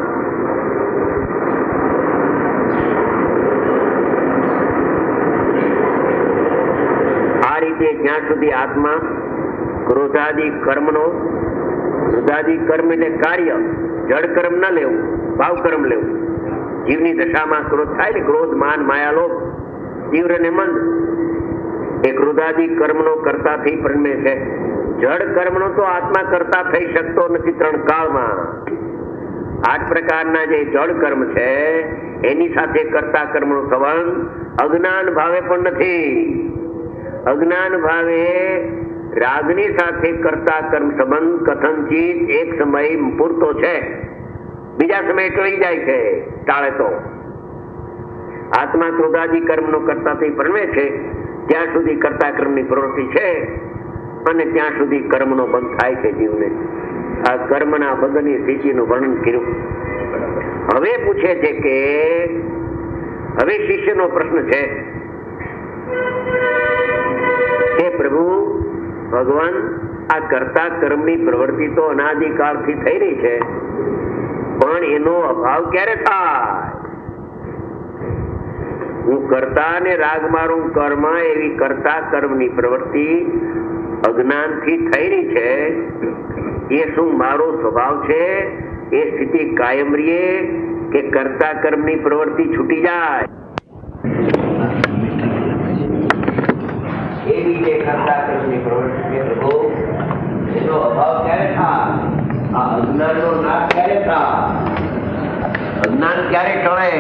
આ રીતે જ્યાં સુધી આત્મા ક્રોધાદિ કર્મનો, ક્રોધાદિ કર્મ એટલે કાર્ય, જડ કર્મ ન લેવું, ભાવ કર્મ લેવું. જીવની દશામાં ક્રોધ થાય ને, ક્રોધ માન માયા લોભ તીવ્ર ને મંદ, એ ક્રોધાદિ કર્મનો કરતા થઈ પરિણમે છે. જડ કર્મનો તો આત્મા કરતા થઈ શકતો નથી ત્રણ કાળમાં. આઠ પ્રકારના જે જડ કર્મ છે એની સાથે કરતા કર્મનો સંબંધ અજ્ઞાન ભાવે પણ નથી. અજ્ઞાન ભાવે રાગની સાથે કરતા કર્મ સંબંધ કથનચિત એક સમય પૂરતો છે, બીજા સમયે ટળી જાય છે, ટાળે તો. આત્મા ક્રોધાદિ કર્મનો કરતા થઈ પરમે છે ત્યાં સુધી કરતા કર્મની પ્રવૃત્તિ છે, અને ત્યાં સુધી કર્મનો બંધ થાય છે જીવને. આ કર્મના બંધની સ્થિતિનું વર્ણન કર્યું. હવે પૂછે છે કે હવે શિષ્યનો પ્રશ્ન છે કે પ્રભુ ભગવાન, આ કરતા કર્મની પ્રવૃત્તિ તો અનાદિકાળથી થઈ રહી છે, પણ એનો અભાવ ક્યારે થાય? હું કરતા ને રાગ મારું કર્મ, એવી કરતા કર્મની પ્રવૃત્તિ અજ્ઞાનથી થઈ રહી છે, એ શું મારો સ્વભાવ છે? એ સ્થિતિ કાયમ રહે કે કરતા કર્મની પ્રવૃત્તિ છૂટી જાય? એ રીતે કરતા કર્મની પ્રવૃત્તિ પ્રભુ એનો અભાવ ક્યારે થાય? આ અજ્ઞાનનો નાશ ક્યારે થાય? અજ્ઞાન ક્યારે ટળે?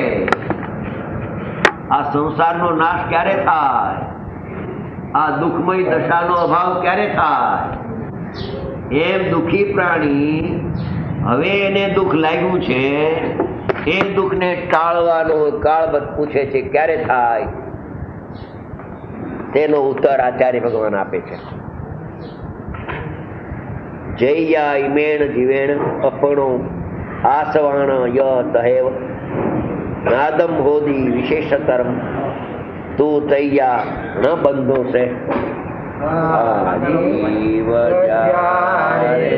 આ સંસારનો નાશ ક્યારે થાય? આ દુઃખમય દશાનો અભાવ ક્યારે થાય? એમ દુઃખી પ્રાણી હવે એને દુઃખ લાગ્યું છે, એ દુઃખને ટાળવાનો કાળ પૂછે છે ક્યારે થાય? તેનો ઉત્તર આચાર્ય ભગવાન આપે છે. જૈયા ઇમેણ જીવેણ અપણો આસવાણ ય તહેવ નાદમ હોદી વિશેષતરમ તું તૈયા ન બંધો છે. જીવ જારે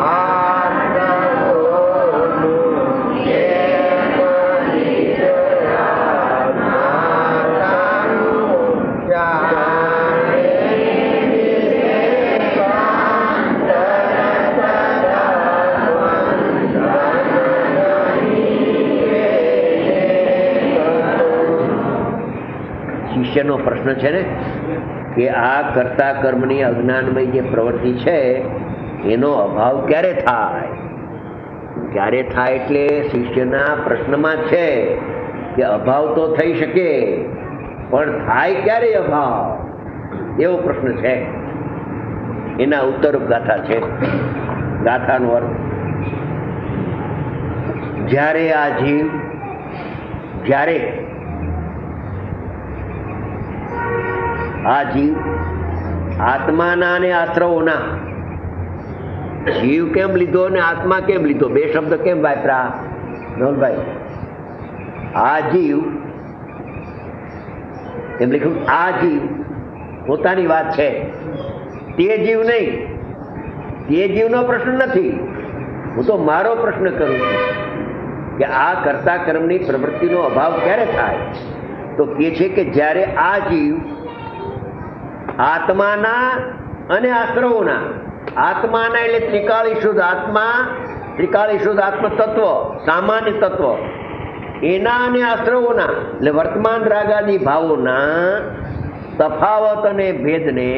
શિષ્યનો પ્રશ્ન છે ને કે આ કરતા કર્મની અજ્ઞાનમય જે પ્રવૃત્તિ છે એનો અભાવ ક્યારે થાય? ક્યારે થાય એટલે શિષ્યના પ્રશ્નમાં છે કે અભાવ તો થઈ શકે, પણ થાય ક્યારે અભાવ? એવો પ્રશ્ન છે. એના ઉત્તર ગાથા છે. ગાથાનો અર્થ જ્યારે આ જીવ જ્યારે આ જીવ આત્માના અને આશ્રવોના, જીવ કેમ લીધો અને આત્મા કેમ લીધો, બે શબ્દ કેમ વાપરા નવલભાઈ? આ જીવ એમ લખ્યું, આ જીવ પોતાની વાત છે, તે જીવ નહીં. તે જીવનો પ્રશ્ન નથી, હું તો મારો પ્રશ્ન કરું છું કે આ કર્તા કર્મની પ્રવૃત્તિનો અભાવ ક્યારે થાય? તો કે છે કે જ્યારે આ જીવ આત્માના અને આશ્રવોના, આત્માના એટલે ત્રિકાળી શુદ્ધ આત્મા, ત્રિકાળી શુદ્ધ આત્મ તત્વ, સામાન્ય તત્વ, એના અને આશ્રવોના એટલે વર્તમાન રાગાદી ભાવોના તફાવત અને ભેદને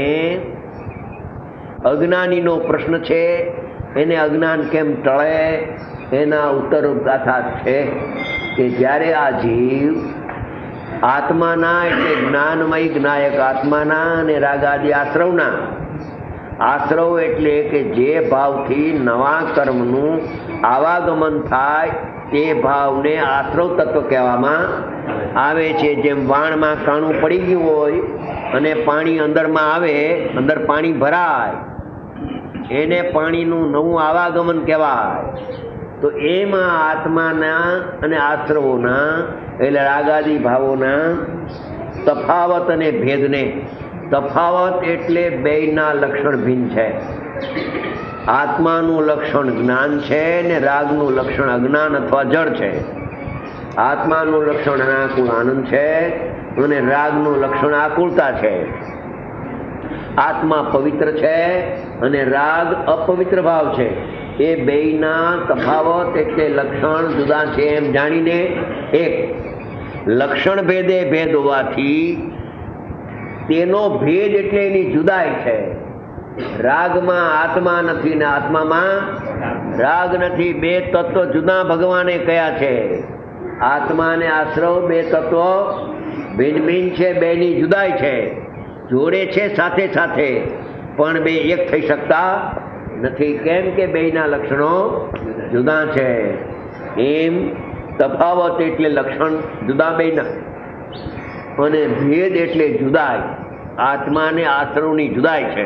અજ્ઞાનીનો પ્રશ્ન છે. એને અજ્ઞાન કેમ ટળે? એના ઉત્તર ગાથા છે કે જ્યારે આ જીવ આત્માના એટલે જ્ઞાનમય જ્ઞાયક આત્માના અને રાગાદી આશ્રવના, આશ્રવ એટલે કે જે ભાવથી નવા કર્મનું આવાગમન થાય તે ભાવને આશ્રવ તત્વ કહેવામાં આવે છે. જેમ વાણમાં કાણું પડી ગયું હોય અને પાણી અંદરમાં આવે, અંદર પાણી ભરાય, એને પાણીનું નવું આવાગમન કહેવાય. તો એમાં આત્માના અને આશ્રવોના એટલે રાગાદી ભાવોના તફાવત અને ભેદને, તફાવત એટલે બેયના લક્ષણ ભિન્ન છે. આત્માનું લક્ષણ જ્ઞાન છે ને રાગનું લક્ષણ અજ્ઞાન અથવા જળ છે. આત્માનું લક્ષણ અનાકુળ આનંદ છે અને રાગનું લક્ષણ આકુળતા છે. આત્મા પવિત્ર છે અને રાગ અપવિત્ર ભાવ છે. એ બેયના તફાવત એટલે લક્ષણ જુદા છે એમ જાણીને એક લક્ષણ ભેદે ભેદ હોવાથી તેનો ભેદ એટલે એની જુદાઈ છે. રાગમાં આત્મા નથી ને આત્મામાં રાગ નથી. બે તત્વ જુદા ભગવાને કયા છે. આત્મા ને આશ્રવ બે તત્વ ભિન્ન ભિન્ન છે, બેની જુદાઈ છે. જોડે છે સાથે સાથે, પણ બે એક થઈ શકતા નથી. કેમ કે બેયના લક્ષણો જુદા છે. એમ તફાવત એટલે લક્ષણ જુદા બેયના, અને ભેદ એટલે જુદાઈ, આત્મા ને આશ્રવની જુદાઈ છે.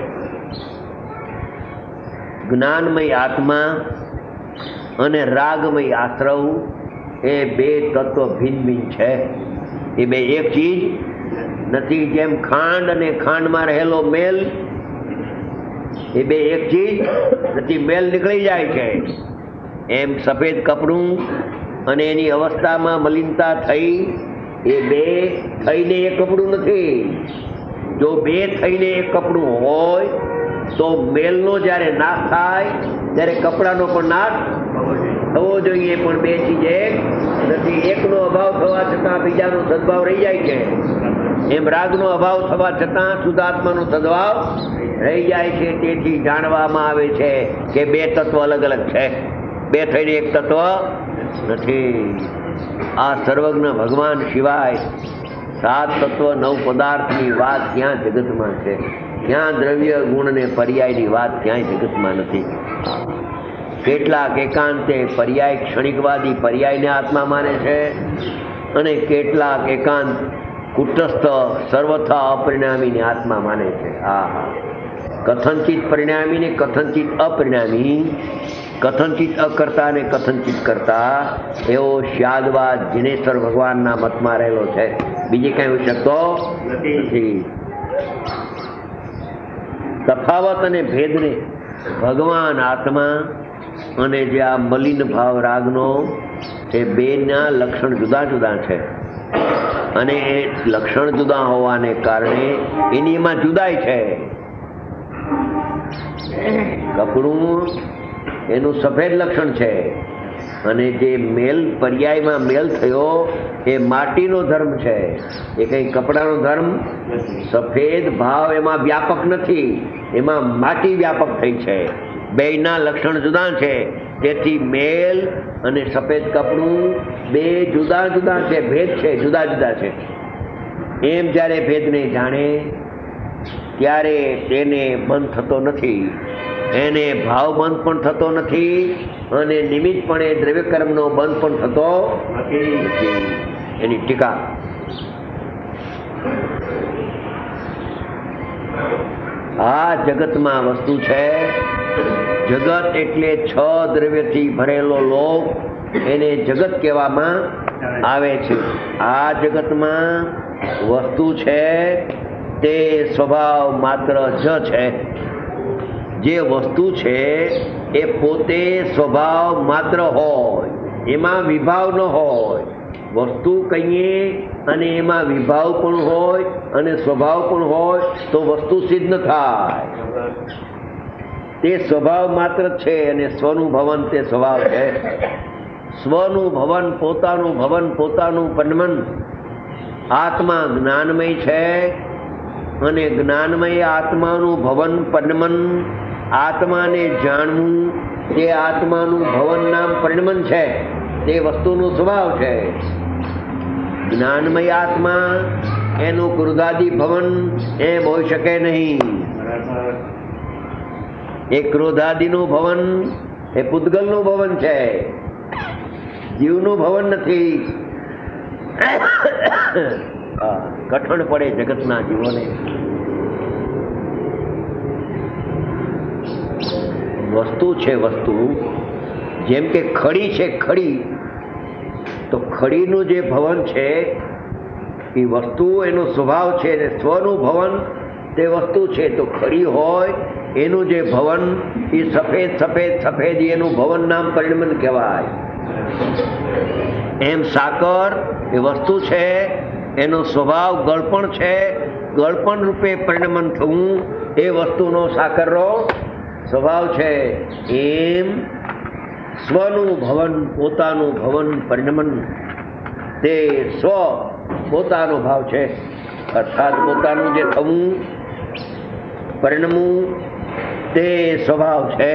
જ્ઞાનમય આત્મા અને રાગમય આશ્રવ એ બે તત્વ ભિન્ન ભિન્ન છે. એ બે એક ચીજ નથી. જેમ ખાંડ અને ખાંડમાં રહેલો મેલ એ બે એક ચીજ નથી, મેલ નીકળી જાય છે. એમ સફેદ કપડું અને એની અવસ્થામાં મલિનતા થઈ, એ બે થઈને એક કપડું નથી. જો બે થઈને એક કપડું હોય તો મેલનો જ્યારે નાશ થાય ત્યારે કપડાનો પણ નાશ થવો જોઈએ. પણ બે ચીજ એક નથી. એકનો અભાવ થવા છતાં બીજાનો સદભાવ રહી જાય છે. એમ રાગનો અભાવ થવા છતાં શુદ્ધાત્માનો સદભાવ રહી જાય છે. તેથી જાણવામાં આવે છે કે બે તત્વ અલગ અલગ છે, બે થઈને એક તત્વ નથી. આ સર્વજ્ઞ ભગવાન સિવાય સાત તત્વ નવ પદાર્થની વાત ક્યાં જગતમાં છે? ક્યાં દ્રવ્ય ગુણ ને પર્યાયની વાત ક્યાંય જગતમાં નથી. કેટલાક એકાંતે પર્યાય ક્ષણિકવાદી પર્યાયને આત્મા માને છે, અને કેટલાક એકાંત કુટસ્થ સર્વથા અપરિણામીને આત્મા માને છે. આ કથનચિત પરિણામી ને કથનચિત અપરિણામી, કથનચિત અકર્તા ને કથનચિત કરતા, એવો શ્યાદવાદ જિનેશ્વર ભગવાનના મતમાં રહેલો છે. બીજે કઈ હોઈ શકતો નથી. તફાવત અને ભેદને ભગવાન આત્મા અને જે આ મલિન ભાવ રાગનો એ બેના લક્ષણ જુદા જુદા છે. અને એ લક્ષણ જુદા હોવાને કારણે એની એમાં જુદાઈ છે. કપડું એનું સફેદ લક્ષણ છે, અને જે મેલ પર્યાયમાં મેલ થયો એ માટીનો ધર્મ છે. એ કઈ કપડાનો ધર્મ. સફેદ ભાવ એમાં વ્યાપક નથી, એમાં માટી વ્યાપક થઈ છે. બેયના લક્ષણ જુદા છે. તેથી મેલ અને સફેદ કપડું બે જુદા જુદા છે, ભેદ છે, જુદા જુદા છે. એમ જ્યારે ભેદને જાણે ત્યારે તેને બંધ થતો નથી. એને ભાવ બંધ પણ થતો નથી અને નિમિત્તપણે દ્રવ્ય કર્મનો બંધ પણ થતો નથી. એની ટીકા આ જગતમાં વસ્તુ છે. જગત એટલે છ દ્રવ્યથી ભરેલો લોક, એને જગત કહેવામાં આવે છે. આ જગતમાં વસ્તુ છે તે સ્વભાવ માત્ર જ છે. જે વસ્તુ છે એ પોતે સ્વભાવ માત્ર હોય, એમાં વિભાવ ન હોય. વસ્તુ કહીએ અને એમાં વિભાવ પણ હોય અને સ્વભાવ પણ હોય તો વસ્તુ સિદ્ધ ન થાય. તે સ્વભાવ માત્ર છે અને સ્વનું ભવન તે સ્વભાવ છે. સ્વનું ભવન, પોતાનું ભવન, પોતાનું પનમન. આત્મા જ્ઞાનમય છે અને જ્ઞાનમય આત્માનું ભવન પનમન, આત્માને જાણવું તે આત્માનું ભવન નામ પરિણમન છે. તે વસ્તુનો સ્વભાવ છે. જ્ઞાનમય આત્મા એનું ક્રોધાદી ભવન એમ હોઈ શકે નહીં. એ ક્રોધાદિનું ભવન એ પૂતગલનું ભવન છે, જીવનું ભવન નથી. કઠણ પડે જગતના જીવોને. વસ્તુ છે વસ્તુ, જેમ કે ખડી છે ખડી, તો ખડીનું જે ભવન છે એ વસ્તુ એનો સ્વભાવ છે અને સ્વનું ભવન તે વસ્તુ છે. તો ખડી હોય એનું જે ભવન એ સફેદ સફેદ સફેદ એનું ભવન નામ પરિણમન કહેવાય. એમ સાકર એ વસ્તુ છે, એનો સ્વભાવ ગળપણ છે, ગળપણ રૂપે પરિણમન થવું એ વસ્તુનો સાકરનો સ્વભાવ છે. એમ સ્વનું ભવન, પોતાનું ભવન પરિણમન તે સ્વ પોતાનો ભાવ છે. અર્થાત પોતાનું જે થવું પરિણમવું તે સ્વભાવ છે.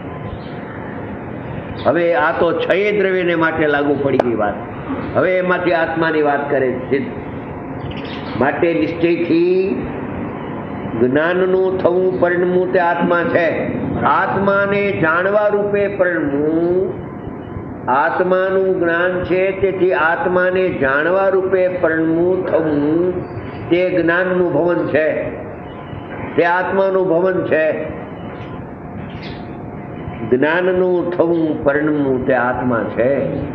હવે આ તો છ દ્રવ્યને માટે લાગુ પડી ગઈ વાત. હવે એમાંથી આત્માની વાત કરે છે. માટે નિશ્ચયથી જ્ઞાનનું થવું પરિણમવું તે આત્મા છે. આત્માને જાણવા રૂપે પરિણમવું આત્માનું જ્ઞાન છે. તેથી આત્માને જાણવા રૂપે પરિણમવું થવું તે જ્ઞાનનું ભવન છે, તે આત્માનું ભવન છે. જ્ઞાનનું થવું પરિણમવું તે આત્મા છે.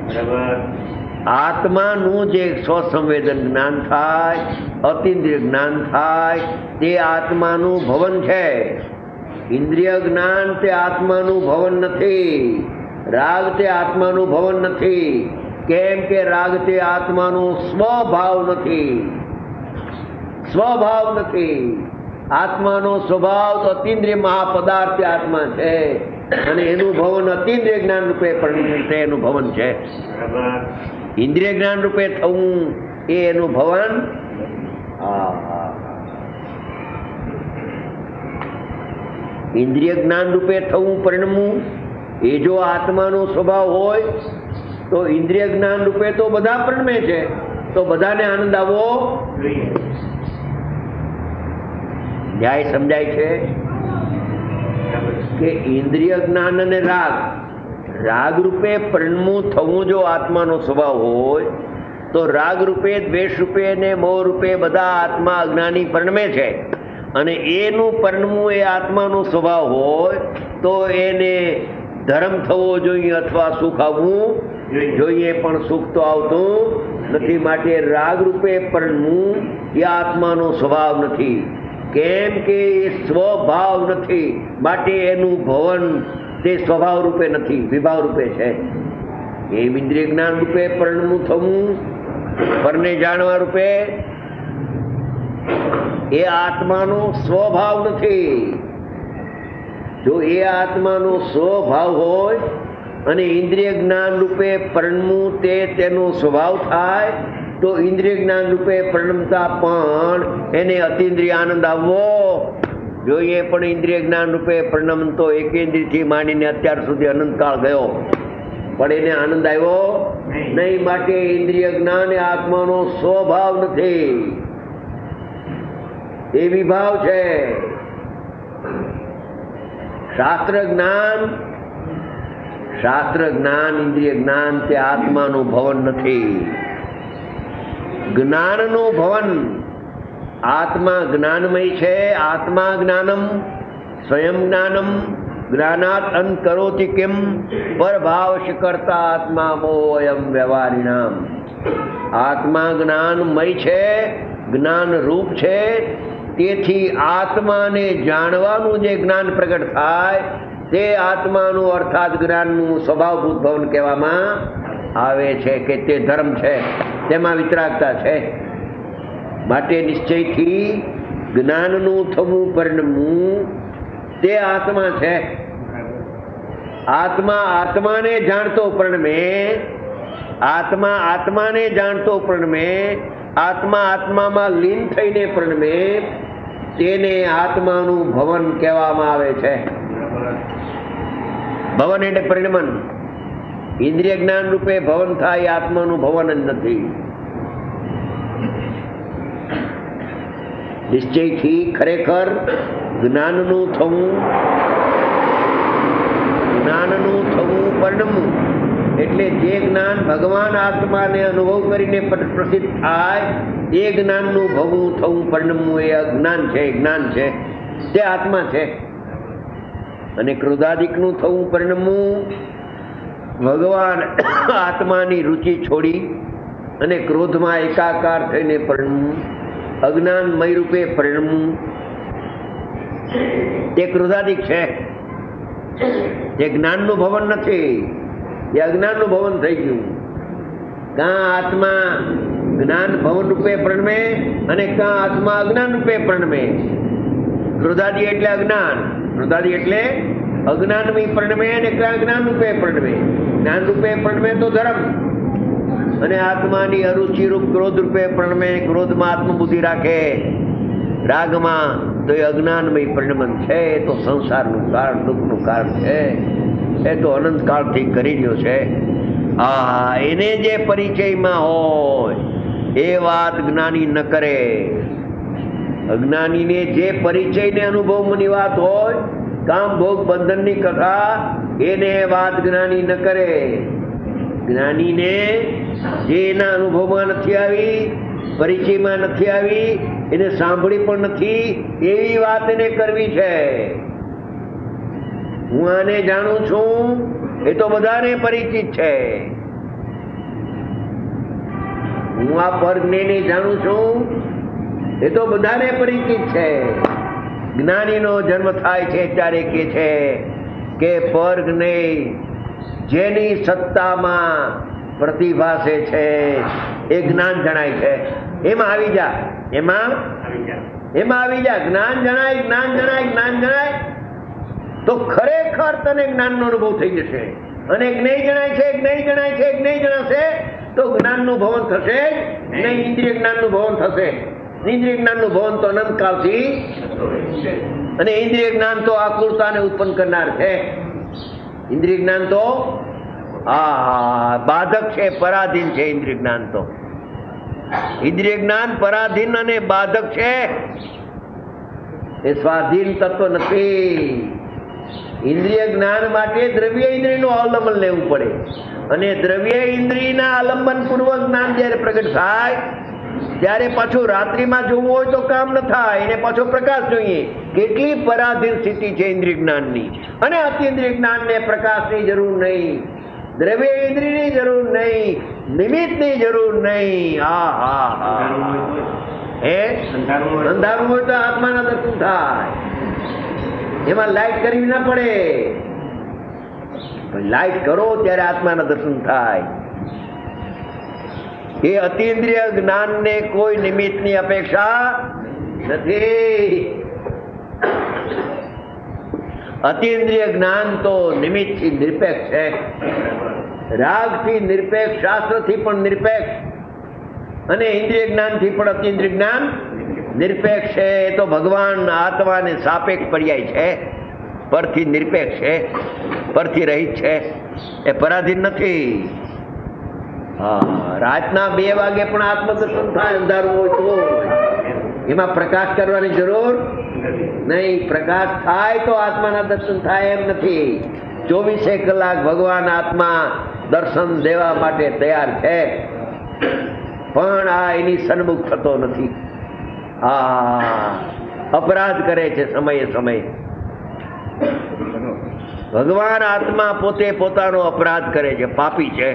આત્માનું જે સ્વસંવેદન જ્ઞાન થાય, અતિન્દ્રિય જ્ઞાન થાય તે આત્માનું ભવન છે. ઇન્દ્રિય જ્ઞાન તે આત્માનું ભવન નથી. રાગ તે આત્માનું ભવન નથી. કેમ કે રાગ તે આત્માનું સ્વભાવ નથી, સ્વભાવ નથી. આત્માનો સ્વભાવ તો અતિન્દ્રિય મહાપદાર્થ આત્મા છે અને એનું ભવન અતિન્દ્રિય જ્ઞાન રૂપે પરિણમન એનું ભવન છે. ઇન્દ્રિય જ્ઞાન રૂપે થવું એ એનું ભવન. ઇન્દ્રિય જ્ઞાન રૂપે થવું પરિણમવું એ જો આત્માનો સ્વભાવ હોય તો ઇન્દ્રિય જ્ઞાન રૂપે તો બધા પરિણમે છે, તો બધાને આનંદ આવવો જોઈએ. ન્યાય સમજાય છે કે ઇન્દ્રિય જ્ઞાન અને રાગ રાગ રૂપે પરિણમવું થવું જો આત્માનો સ્વભાવ હોય તો રાગ રૂપે, દ્વેષ રૂપે અને મોહ રૂપે બધા આત્મા અજ્ઞાની પરિણમે છે. અને એનું પરિણમવું એ આત્માનો સ્વભાવ હોય તો એને ધર્મ થવો જોઈએ અથવા સુખ આવવું જોઈએ, પણ સુખ તો આવતું નથી. માટે રાગ રૂપે પરિણમવું એ આત્માનો સ્વભાવ નથી. કેમ કે એ સ્વભાવ નથી, માટે એનું ભવન તે સ્વભાવ રૂપે નથી, વિભાવ રૂપે છે. એમ ઇન્દ્રિય જ્ઞાન રૂપે પરિણમવું થવું, પરને જાણવા રૂપે એ આત્માનો સ્વભાવ નથી. જો એ આત્માનો સ્વભાવ હોય અને ઇન્દ્રિય જ્ઞાન રૂપે પરિણમવું તે તેનો સ્વભાવ થાય તો ઇન્દ્રિય જ્ઞાન રૂપે પરિણમતા પણ એને અતિન્દ્રિય આનંદ આવવો જોઈએ. પણ ઇન્દ્રિય જ્ઞાન રૂપે પરિણમ તો એકેન્દ્રિયથી માંડીને અત્યાર સુધી અનંતકાળ ગયો, પણ એને આનંદ આવ્યો નહીં. માટે ઇન્દ્રિય જ્ઞાન એ આત્માનો સ્વભાવ નથી, એ વિભાવ છે. શાસ્ત્ર જ્ઞાન શાસ્ત્ર જ્ઞાન ઇન્દ્રિય જ્ઞાન તે આત્માનું ભવન નથી. જ્ઞાનનું ભવન આત્મા જ્ઞાનમય છે. આત્મા જ્ઞાનમ સ્વયં જ્ઞાનમ જ્ઞાનાત અનકરોતિ કિમ પરભાવશ કરતા આત્મા મોયમ વ્યવહારિણામ. આત્મા જ્ઞાનમય છે, જ્ઞાન રૂપ છે. તેથી આત્માને જાણવાનું જે જ્ઞાન પ્રગટ થાય તે આત્માનું અર્થાત જ્ઞાનનું સ્વભાવભૂત ભવન કહેવામાં આવે છે કે તે ધર્મ છે, તેમાં વિતરાગતા છે. માટે નિશ્ચયથી જ્ઞાનનું થવું પરિણમવું તે આત્મા છે. આત્મા આત્માને જાણતો પરિણમે, આત્મા આત્માને જાણતો પરિણમે, આત્મા આત્મામાં લીન થઈને પરિણમે, તેને આત્માનું ભવન કહેવામાં આવે છે. ભવન એટલે પરિણમન. ઇન્દ્રિય જ્ઞાન રૂપે ભવન થાય, આત્માનું ભવન જ નથી. નિશ્ચયથી ખરેખર જ્ઞાનનું થવું, જ્ઞાનનું થવું પરિણમવું એટલે જે જ્ઞાન ભગવાન આત્માને અનુભવ કરીને પ્રસિદ્ધ થાય એ જ્ઞાનનું ભવવું થવું પરિણમવું એ અજ્ઞાન છે, જ્ઞાન છે, તે આત્મા છે. અને ક્રોધાદિકનું થવું પરિણમવું ભગવાન આત્માની રુચિ છોડી અને ક્રોધમાં એકાકાર થઈને પરિણમવું, અજ્ઞાનમય રૂપે પરિણમવું તે ક્રોધાદિક છે. તે જ્ઞાનનું ભવન નથી, એ અજ્ઞાનનું ભવન થઈ ગયું. કાં આત્મા જ્ઞાન ભવન રૂપે પરિણમે અને કાં આત્મા અજ્ઞાન રૂપે પરિણમે. ક્રોધાદિ એટલે અજ્ઞાન, ક્રોધાદિ એટલે અજ્ઞાનમય પરિણમે અને જ્ઞાન રૂપે પરિણમે. જ્ઞાન રૂપે પરિણમે તો ધર્મ, અને આત્માની અરુચિ રૂપ ક્રોધ રૂપે પરિણમે, ક્રોધમાં આત્મબુદ્ધિ રાખે, રાગમાં, તો એ અજ્ઞાનમય પરિણમન છે. એ તો સંસારનું કારણ, દુઃખનું કારણ છે. એ તો અનંત કાળથી કરી રહ્યો છે. આ એને જે પરિચયમાં હોય એ વાત જ્ઞાની ન કરે. અજ્ઞાનીને જે પરિચયને અનુભવની વાત હોય, કામ ભોગ બંધનની કથા, એને વાત જ્ઞાની ન કરે. જ્ઞાનીને જે એના અનુભવમાં નથી આવી, પરિચયમાં નથી આવી, એને સાંભળી પણ નથી, એવી વાત એને કરવી છે. હું આને જાણું છું એ તો બધાને પરિચિત છે. હું આ પરજ્ઞેયને જાણું છું એ તો બધાને પરિચિત છે. જ્ઞાનીનો જન્મ થાય છે ત્યારે કે છે કે પરજ્ઞેય જેની સત્તામાં પ્રતિભાસે છે એ જ્ઞાન જણાય છે. એમાં આવી જા, એમાં એમાં આવી જા. જ્ઞાન જણાય, જ્ઞાન જણાય, જ્ઞાન જણાય તો ખરેખર તને જ્ઞાનનો અનુભવ થઈ જશે. અને જ્ઞેય જણાય છે, જ્ઞેય જણાય છે, જ્ઞેય જણાશે તો જ્ઞાનનું ભવન થશે નહીં, ઇન્દ્રિય જ્ઞાનનું ભવન થશે. ઇન્દ્રિય જ્ઞાનનું ભવન તો અનંતકાળથી, અને ઇન્દ્રિય જ્ઞાન તો આકુરતાને ઉત્પન્ન કરનાર છે. ઇન્દ્રિય જ્ઞાન તો આ બાધક છે, પરાધીન છે. ઇન્દ્રિય જ્ઞાન તો ઇન્દ્રિય જ્ઞાન પરાધીન અને બાધક છે, એ સ્વાધીન તત્વ નથી. ઇન્દ્રિય જ્ઞાન માટે દ્રવ્ય ઇન્દ્રિયનું અવલંબન લેવું પડે, અને દ્રવ્ય ઇન્દ્રિયના આલંબન પૂર્વક જ્ઞાન જયારે પ્રગટ થાય ત્યારે પાછું રાત્રિમાં જોવું હોય તો કામ ન થાય, એને પાછો પ્રકાશ જોઈએ. કેટલી પરાધીન સ્થિતિ છે ઇન્દ્રિય જ્ઞાનની. અને અતિન્દ્રિય જ્ઞાનને પ્રકાશની જરૂર નહીં, દ્રવ્ય ઇન્દ્રિયની જરૂર નહીં, નિમિત્તની જરૂર નહીં. હા હા હા એ અંધારું હોય તો આત્માના દર્શન થાય. એમાં લાઈટ કરવી ના પડે, લાઈટ કરો ત્યારે આત્માના દર્શન થાય. એ અતિન્દ્રિય જ્ઞાનને કોઈ નિમિત્તની અપેક્ષા નથી. અતિન્દ્રિય જ્ઞાન તો નિમિત્તથી નિરપેક્ષ છે. રાગથી નિરપેક્ષ, શાસ્ત્રથી પણ નિરપેક્ષ, અને ઇન્દ્રિય જ્ઞાનથી પણ અતિન્દ્રિય જ્ઞાન નિરપેક્ષ છે. એ તો ભગવાન આત્માને સાપેક્ષ પર્યાય છે, પરથી નિરપેક્ષ છે, પરથી રહિત છે, એ પરાધીન નથી. હા, રાતના બે વાગે પણ આત્મદર્શન થાય, અંધારું હોય તો. એમાં પ્રકાશ કરવાની જરૂર નહીં. પ્રકાશ થાય તો આત્માના દર્શન થાય એમ નથી. ચોવીસે કલાક ભગવાન આત્મા દર્શન દેવા માટે તૈયાર છે, પણ આ એની સન્મુખ થતો નથી. આ અપરાધ કરે છે સમયે સમયે. ભગવાન આત્મા પોતે પોતાનો અપરાધ કરે છે, પાપી છે.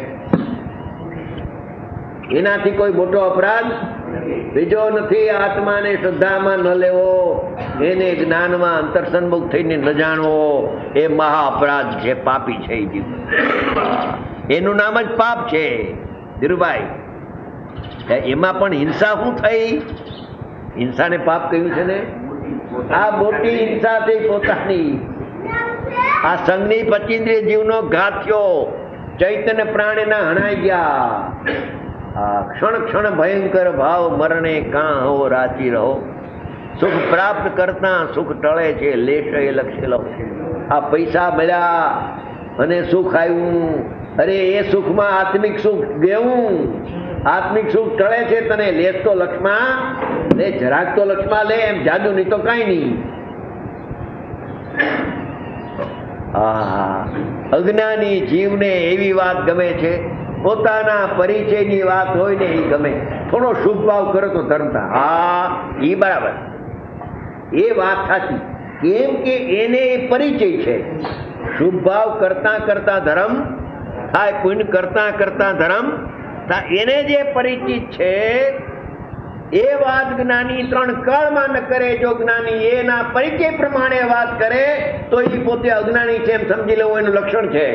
એનાથી કોઈ મોટો અપરાધ બીજો નથી. આત્માને શ્રદ્ધામાં ન લેવો, એને જ્ઞાનમાં અંતર સન્મુખ થઈને ન જાણવો, એ મહા અપરાધ છે, પાપી છે એ જીવ. એનું નામ જ પાપ છે. ધીરુભાઈ, એમાં પણ હિંસા શું થઈ? હિંસાને પાપ કહ્યું છે ને. આ મોટી હિંસા થઈ પોતાની. આ સંઘની પચીન્દ્રિય જીવનો ઘાત થયો. ચૈતન્ય પ્રાણીના હણાઈ ગયા. આ ક્ષણ ક્ષણ ભયંકર ભાવ મરણે કાં હો રાચી રહો. સુખ પ્રાપ્ત કરતા સુખ ટળે છે, લેશ એ લક્ષે લો. આ પૈસા મળ્યા અને સુખ આવ્યું. અરે એ સુખમાં આત્મિક સુખ દેવું. આત્મિક સુખ ટળે છે, તને લેશ તો લક્ષમાં લે, જરાક તો લક્ષમાં લે. એમ જાદુ નહીં તો કઈ નહીં. આ અજ્ઞાની જીવને એવી વાત ગમે છે, પોતાના પરિચયની વાત હોય ને એ ગમે. થોડો શુભ ભાવ કરો તો ધર્મતા. હા, એ બરાબર, એ વાત સાચી. કેમ કે એને એ પરિચય છે. શુભ ભાવ કરતા કરતા ધર્મ થાય, પુણ્ય કરતા કરતા ધર્મ થાય. એને જે પરિચિત છે એ વાત જ્ઞાની ત્રણ કાળમાં ન કરે. જો જ્ઞાની એના પરિચય પ્રમાણે વાત કરે તો એ પોતે અજ્ઞાની છે એમ સમજી લેવું એનું લક્ષણ છે.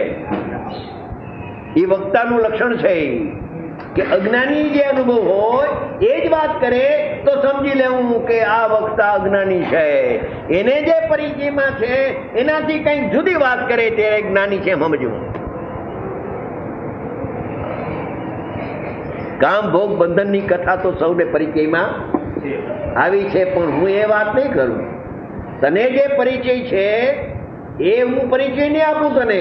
એ વક્તાનું લક્ષણ છે કે અજ્ઞાની જે અનુભવ હોય એ જ વાત કરે તો સમજી લેવું કે આ વક્તા અજ્ઞાની છે. એને જે પરિચયમાં છે એનાથી કંઈક જુદી વાત કરે ત્યારે જ્ઞાની છે એમ સમજવું. કામ ભોગ બંધનની કથા તો સૌને પરિચયમાં આવી છે, પણ હું એ વાત નહીં કરું. તને જે પરિચય છે એ હું પરિચય નહીં આપું તને.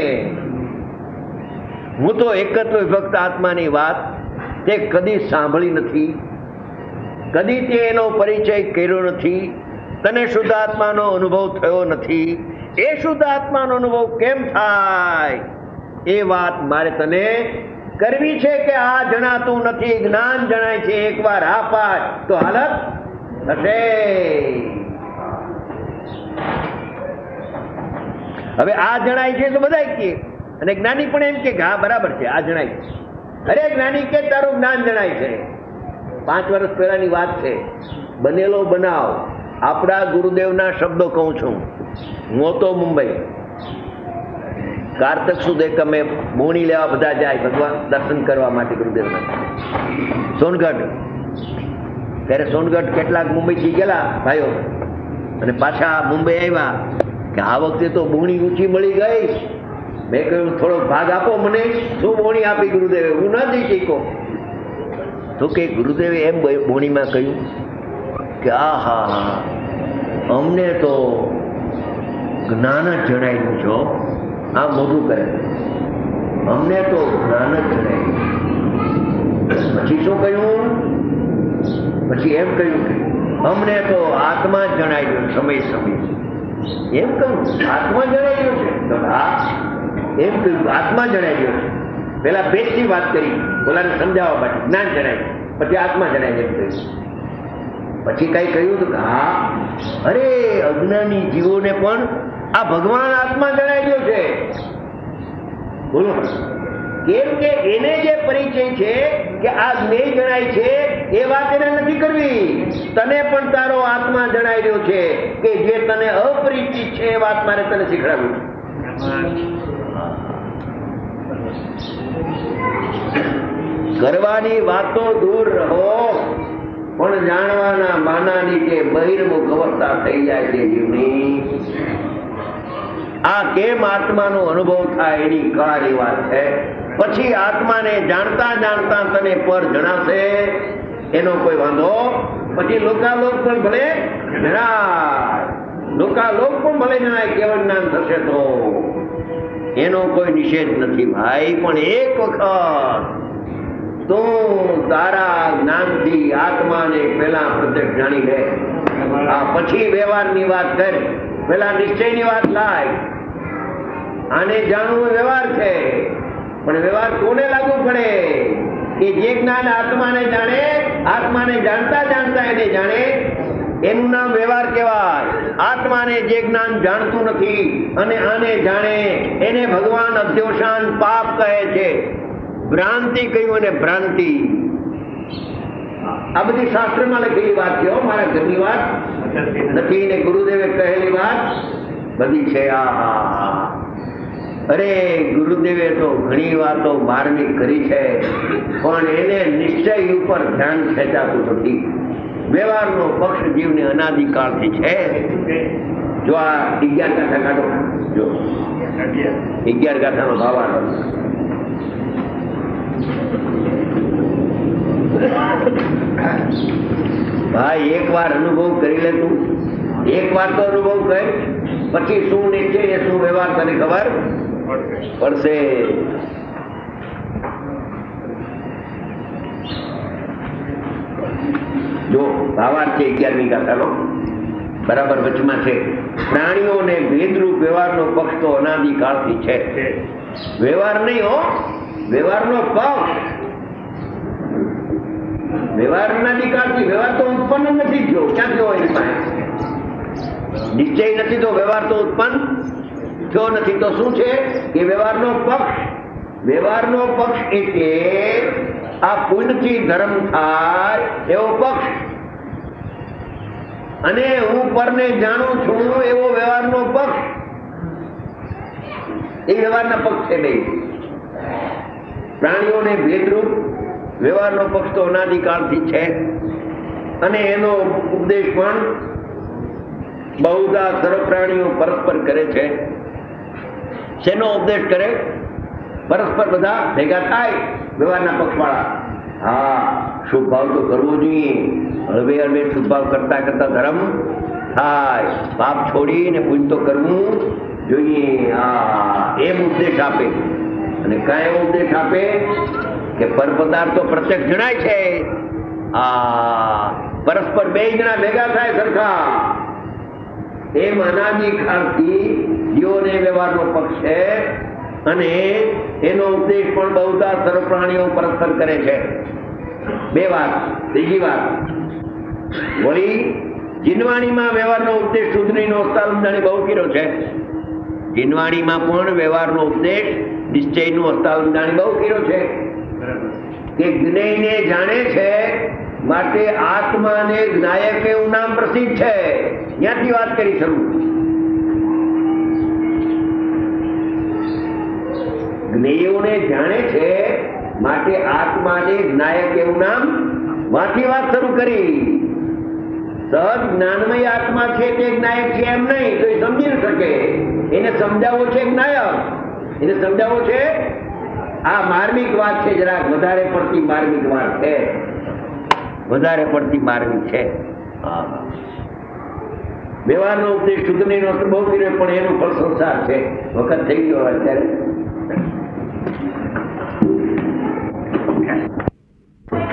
હું તો એકત્વ વિભક્ત આત્માની વાત તે કદી સાંભળી નથી, કદી તે એનો પરિચય કર્યો નથી. તને શુદ્ધ આત્માનો અનુભવ થયો નથી. એ શુદ્ધ આત્માનો અનુભવ કેમ થાય એ વાત મારે તને કરવી છે કે આ જણાતું નથી, જ્ઞાન જણાય છે. એકવાર હા પાડ તો હાલત થશે. હવે આ જણાય છે તો બધા કહે, અને જ્ઞાની પણ એમ કે હા બરાબર છે, આ જણાય છે. અરે જ્ઞાની કે તારું જ્ઞાન જણાય છે. પાંચ વર્ષ પહેલાની વાત છે. બનેલો બનાવ આપણા ગુરુદેવના શબ્દો કહું છું. હું હતો મુંબઈ, કારતક સુધી અમે બોણી લેવા બધા જાય ભગવાન દર્શન કરવા માટે ગુરુદેવના. સોનગઢ, ત્યારે સોનગઢ કેટલાક મુંબઈથી ગયેલા ભાઈઓ અને પાછા મુંબઈ આવ્યા કે આ વખતે તો બોણી ઊંચી મળી ગઈ. મેં કહ્યું થોડો ભાગ આપો મને. શું બોણી આપી ગુરુદેવે? હું ના જઈ શીખો. તો કે ગુરુદેવે એમ બોણીમાં કહ્યું કે આ હા અમને તો જ્ઞાન જ જણાવ્યું છો. આ મોઢું કરે, અમને તો જ્ઞાન જ જણાવ્યું. પછી શું કહ્યું? પછી એમ કહ્યું કે અમને તો આત્મા જ જણાવ્યો સમય સમય. એમ કહ્યું આત્મા જણાવ્યો છે તો હા એમ કહ્યું આત્મા જણાવ્યો છે. પેલા ભેદથી વાત કરી, બોલાને સમજાવવા માટે જ્ઞાન જણાવ્યું, પછી આત્મા જણાવ્યું એમ કહ્યું. પછી કઈ કહ્યું તો હા અરે અજ્ઞાની જીવોને પણ આ ભગવાન આત્મા જણાવ્યો છે. બોલો, કેમ કે એને જે પરિચય છે કે આ જ્ઞેય જણાય છે એ વાત એને નથી કરવી. તને પણ તારો આત્મા જણાવ્યો છે કે જે તને અપરિચિત છે એ વાત મારે તને શીખડાવ્યું. કરવાની વાતો દૂર રહો, પણ જાણવાના માનાની કે બહિર્મુખ અવસ્થા થઈ જાય છે જીવની. આ કેમ આત્માનો અનુભવ થાય એની કળાની વાત છે. પછી આત્માને જાણતા જાણતા તને પર જણાશે એનો કોઈ વાંધો. પછી લોકાલોક પણ ભલે જણાય, લોકાલોક પણ ભલે જણાય, કેવળ જ્ઞાન થશે તો એનો કોઈ નિષેધ નથી ભાઈ. પણ એક વખત તું તારા જ્ઞાનથી આત્માને પેલા પ્રત્યક્ષ જાણી લે, આ પછી વ્યવહારની વાત કર. પેલા નિશ્ચયની વાત લાય. આને જાણવું વ્યવહાર છે, પણ વ્યવહાર કોને લાગુ પડે? કે જે જ્ઞાન આત્માને જાણે, આત્માને જાણતા જાણતા એને જાણે, એનું નામ વ્યવહાર કહેવાય. આત્માને જે જ્ઞાન જાણતું નથી અને આને જાણે એને ભગવાન અધ્યોષાન પાપ કહે છે. ભ્રાંતિ કહ્યું અને ભ્રાંતિ. આ બધી શાસ્ત્રમાં લખેલી વાત છે, મારા ઘરની વાત નથી ને ગુરુદેવે કહેલી વાત બધી છે. આ અરે ગુરુદેવે તો ઘણી વાતો માર્મિક કરી છે, પણ એને નિશ્ચય ઉપર ધ્યાન ખેંચાતું નથી. વ્યવહારનો પક્ષ જીવને અનાદિકાળથી છે. જો આ અગિયાર ગાથા કાઢો, જો અગિયાર ગાથાનો ભાવાર્થ. ભાઈ એક વાર અનુભવ કરી લે તું, એક વાર તો અનુભવ કર, પછી શું નિશ્ચય એ શું વ્યવહાર તને ખબર પડશે. જો ભાવાર્થ છે અગિયારમી ગાથાનો, બરાબર વચમાં છે. પ્રાણીઓને ભેદરૂપ વ્યવહારનો પક્ષ તો અનાદિકાળથી છે. વ્યવહાર નહીં હો, વ્યવહારનો પક્ષ. વ્યવહાર અનાદિકાળથી, વ્યવહાર તો ઉત્પન્ન નથી થયો. ક્યાં થયો એની પાસે? નિશ્ચય નથી તો વ્યવહાર તો ઉત્પન્ન થયો નથી. તો શું છે કે વ્યવહારનો પક્ષ. વ્યવહારનો પક્ષ એટલે આ પુણ્યથી ધર્મ થાય એવો પક્ષ, અને હું પરને જાણું છું એવો વ્યવહારનો પક્ષ. એ વ્યવહારના પક્ષ છે બે. પ્રાણીઓને ભેદરૂપ વ્યવહારનો પક્ષ તો અનાદિકાળથી છે, અને એનો ઉપદેશ પણ બહુધા સર્વ પ્રાણીઓ પરસ્પર કરે છે. શેનો ઉપદેશ કરે? પરસ્પર બધા ભેગા થાય વ્યવહારના પક્ષવાળા. હા, શુભ ભાવ તો કરવો જોઈએ. હળવે હળવે શુભ ભાવ કરતા કરતા ધર્મ થાય. પાપ છોડીને પુણ્ય તો કરવું જોઈએ. હા, એમ ઉપદેશ આપે. અને કાંઈ એવો ઉપદેશ આપે કે પર પદાર્થો પ્રત્યક્ષ જણાય છે. આ પરસ્પર બે જણા ભેગા થાય સરખા. એમ અનાદિકાળથી જીવોને વ્યવહારનો પક્ષ છે, અને એનો ઉપદેશ પણ બહુધા સર્વ પ્રાણીઓ પરસ્પર કરે છે. બે વાત. ત્રીજી વાત, વળી જીનવાણીમાં વ્યવહારનો ઉપદેશ શુદ્ધનીનો અસ્તાલંદાણી બહુ કર્યો છે. જીનવાણીમાં પણ વ્યવહારનો ઉપદેશ નિશ્ચયનું અસ્તાલંદાણી બહુ કર્યો છે. કે જ્ઞેયને જાણે છે માટે આત્માને જ્ઞાયક એવું નામ પ્રસિદ્ધ છે. ત્યાંથી વાત કરી શરૂ. જ્ઞેયોને જાણે છે માટે આત્માને જ્ઞાયક એવું નામ, વાંથી વાત શરૂ કરી. સહજ જ્ઞાનમય આત્મા છે તે જ્ઞાયક છે એમ નહીં, તો એ સમજી ન શકે. એને સમજાવવો છે જ્ઞાયક, એને સમજાવવો છે. આ માર્મિક વાત છે, જરાક વધારે પડતી માર્મિક વાત છે, વધારે પડતી માર્મિક છે. વ્યવહારનો ઉપદેશ શુદ્ધનીનો બહુ કર્યો, પણ એનું ફળ સંસાર છે. વખત થઈ ગયો અત્યારે.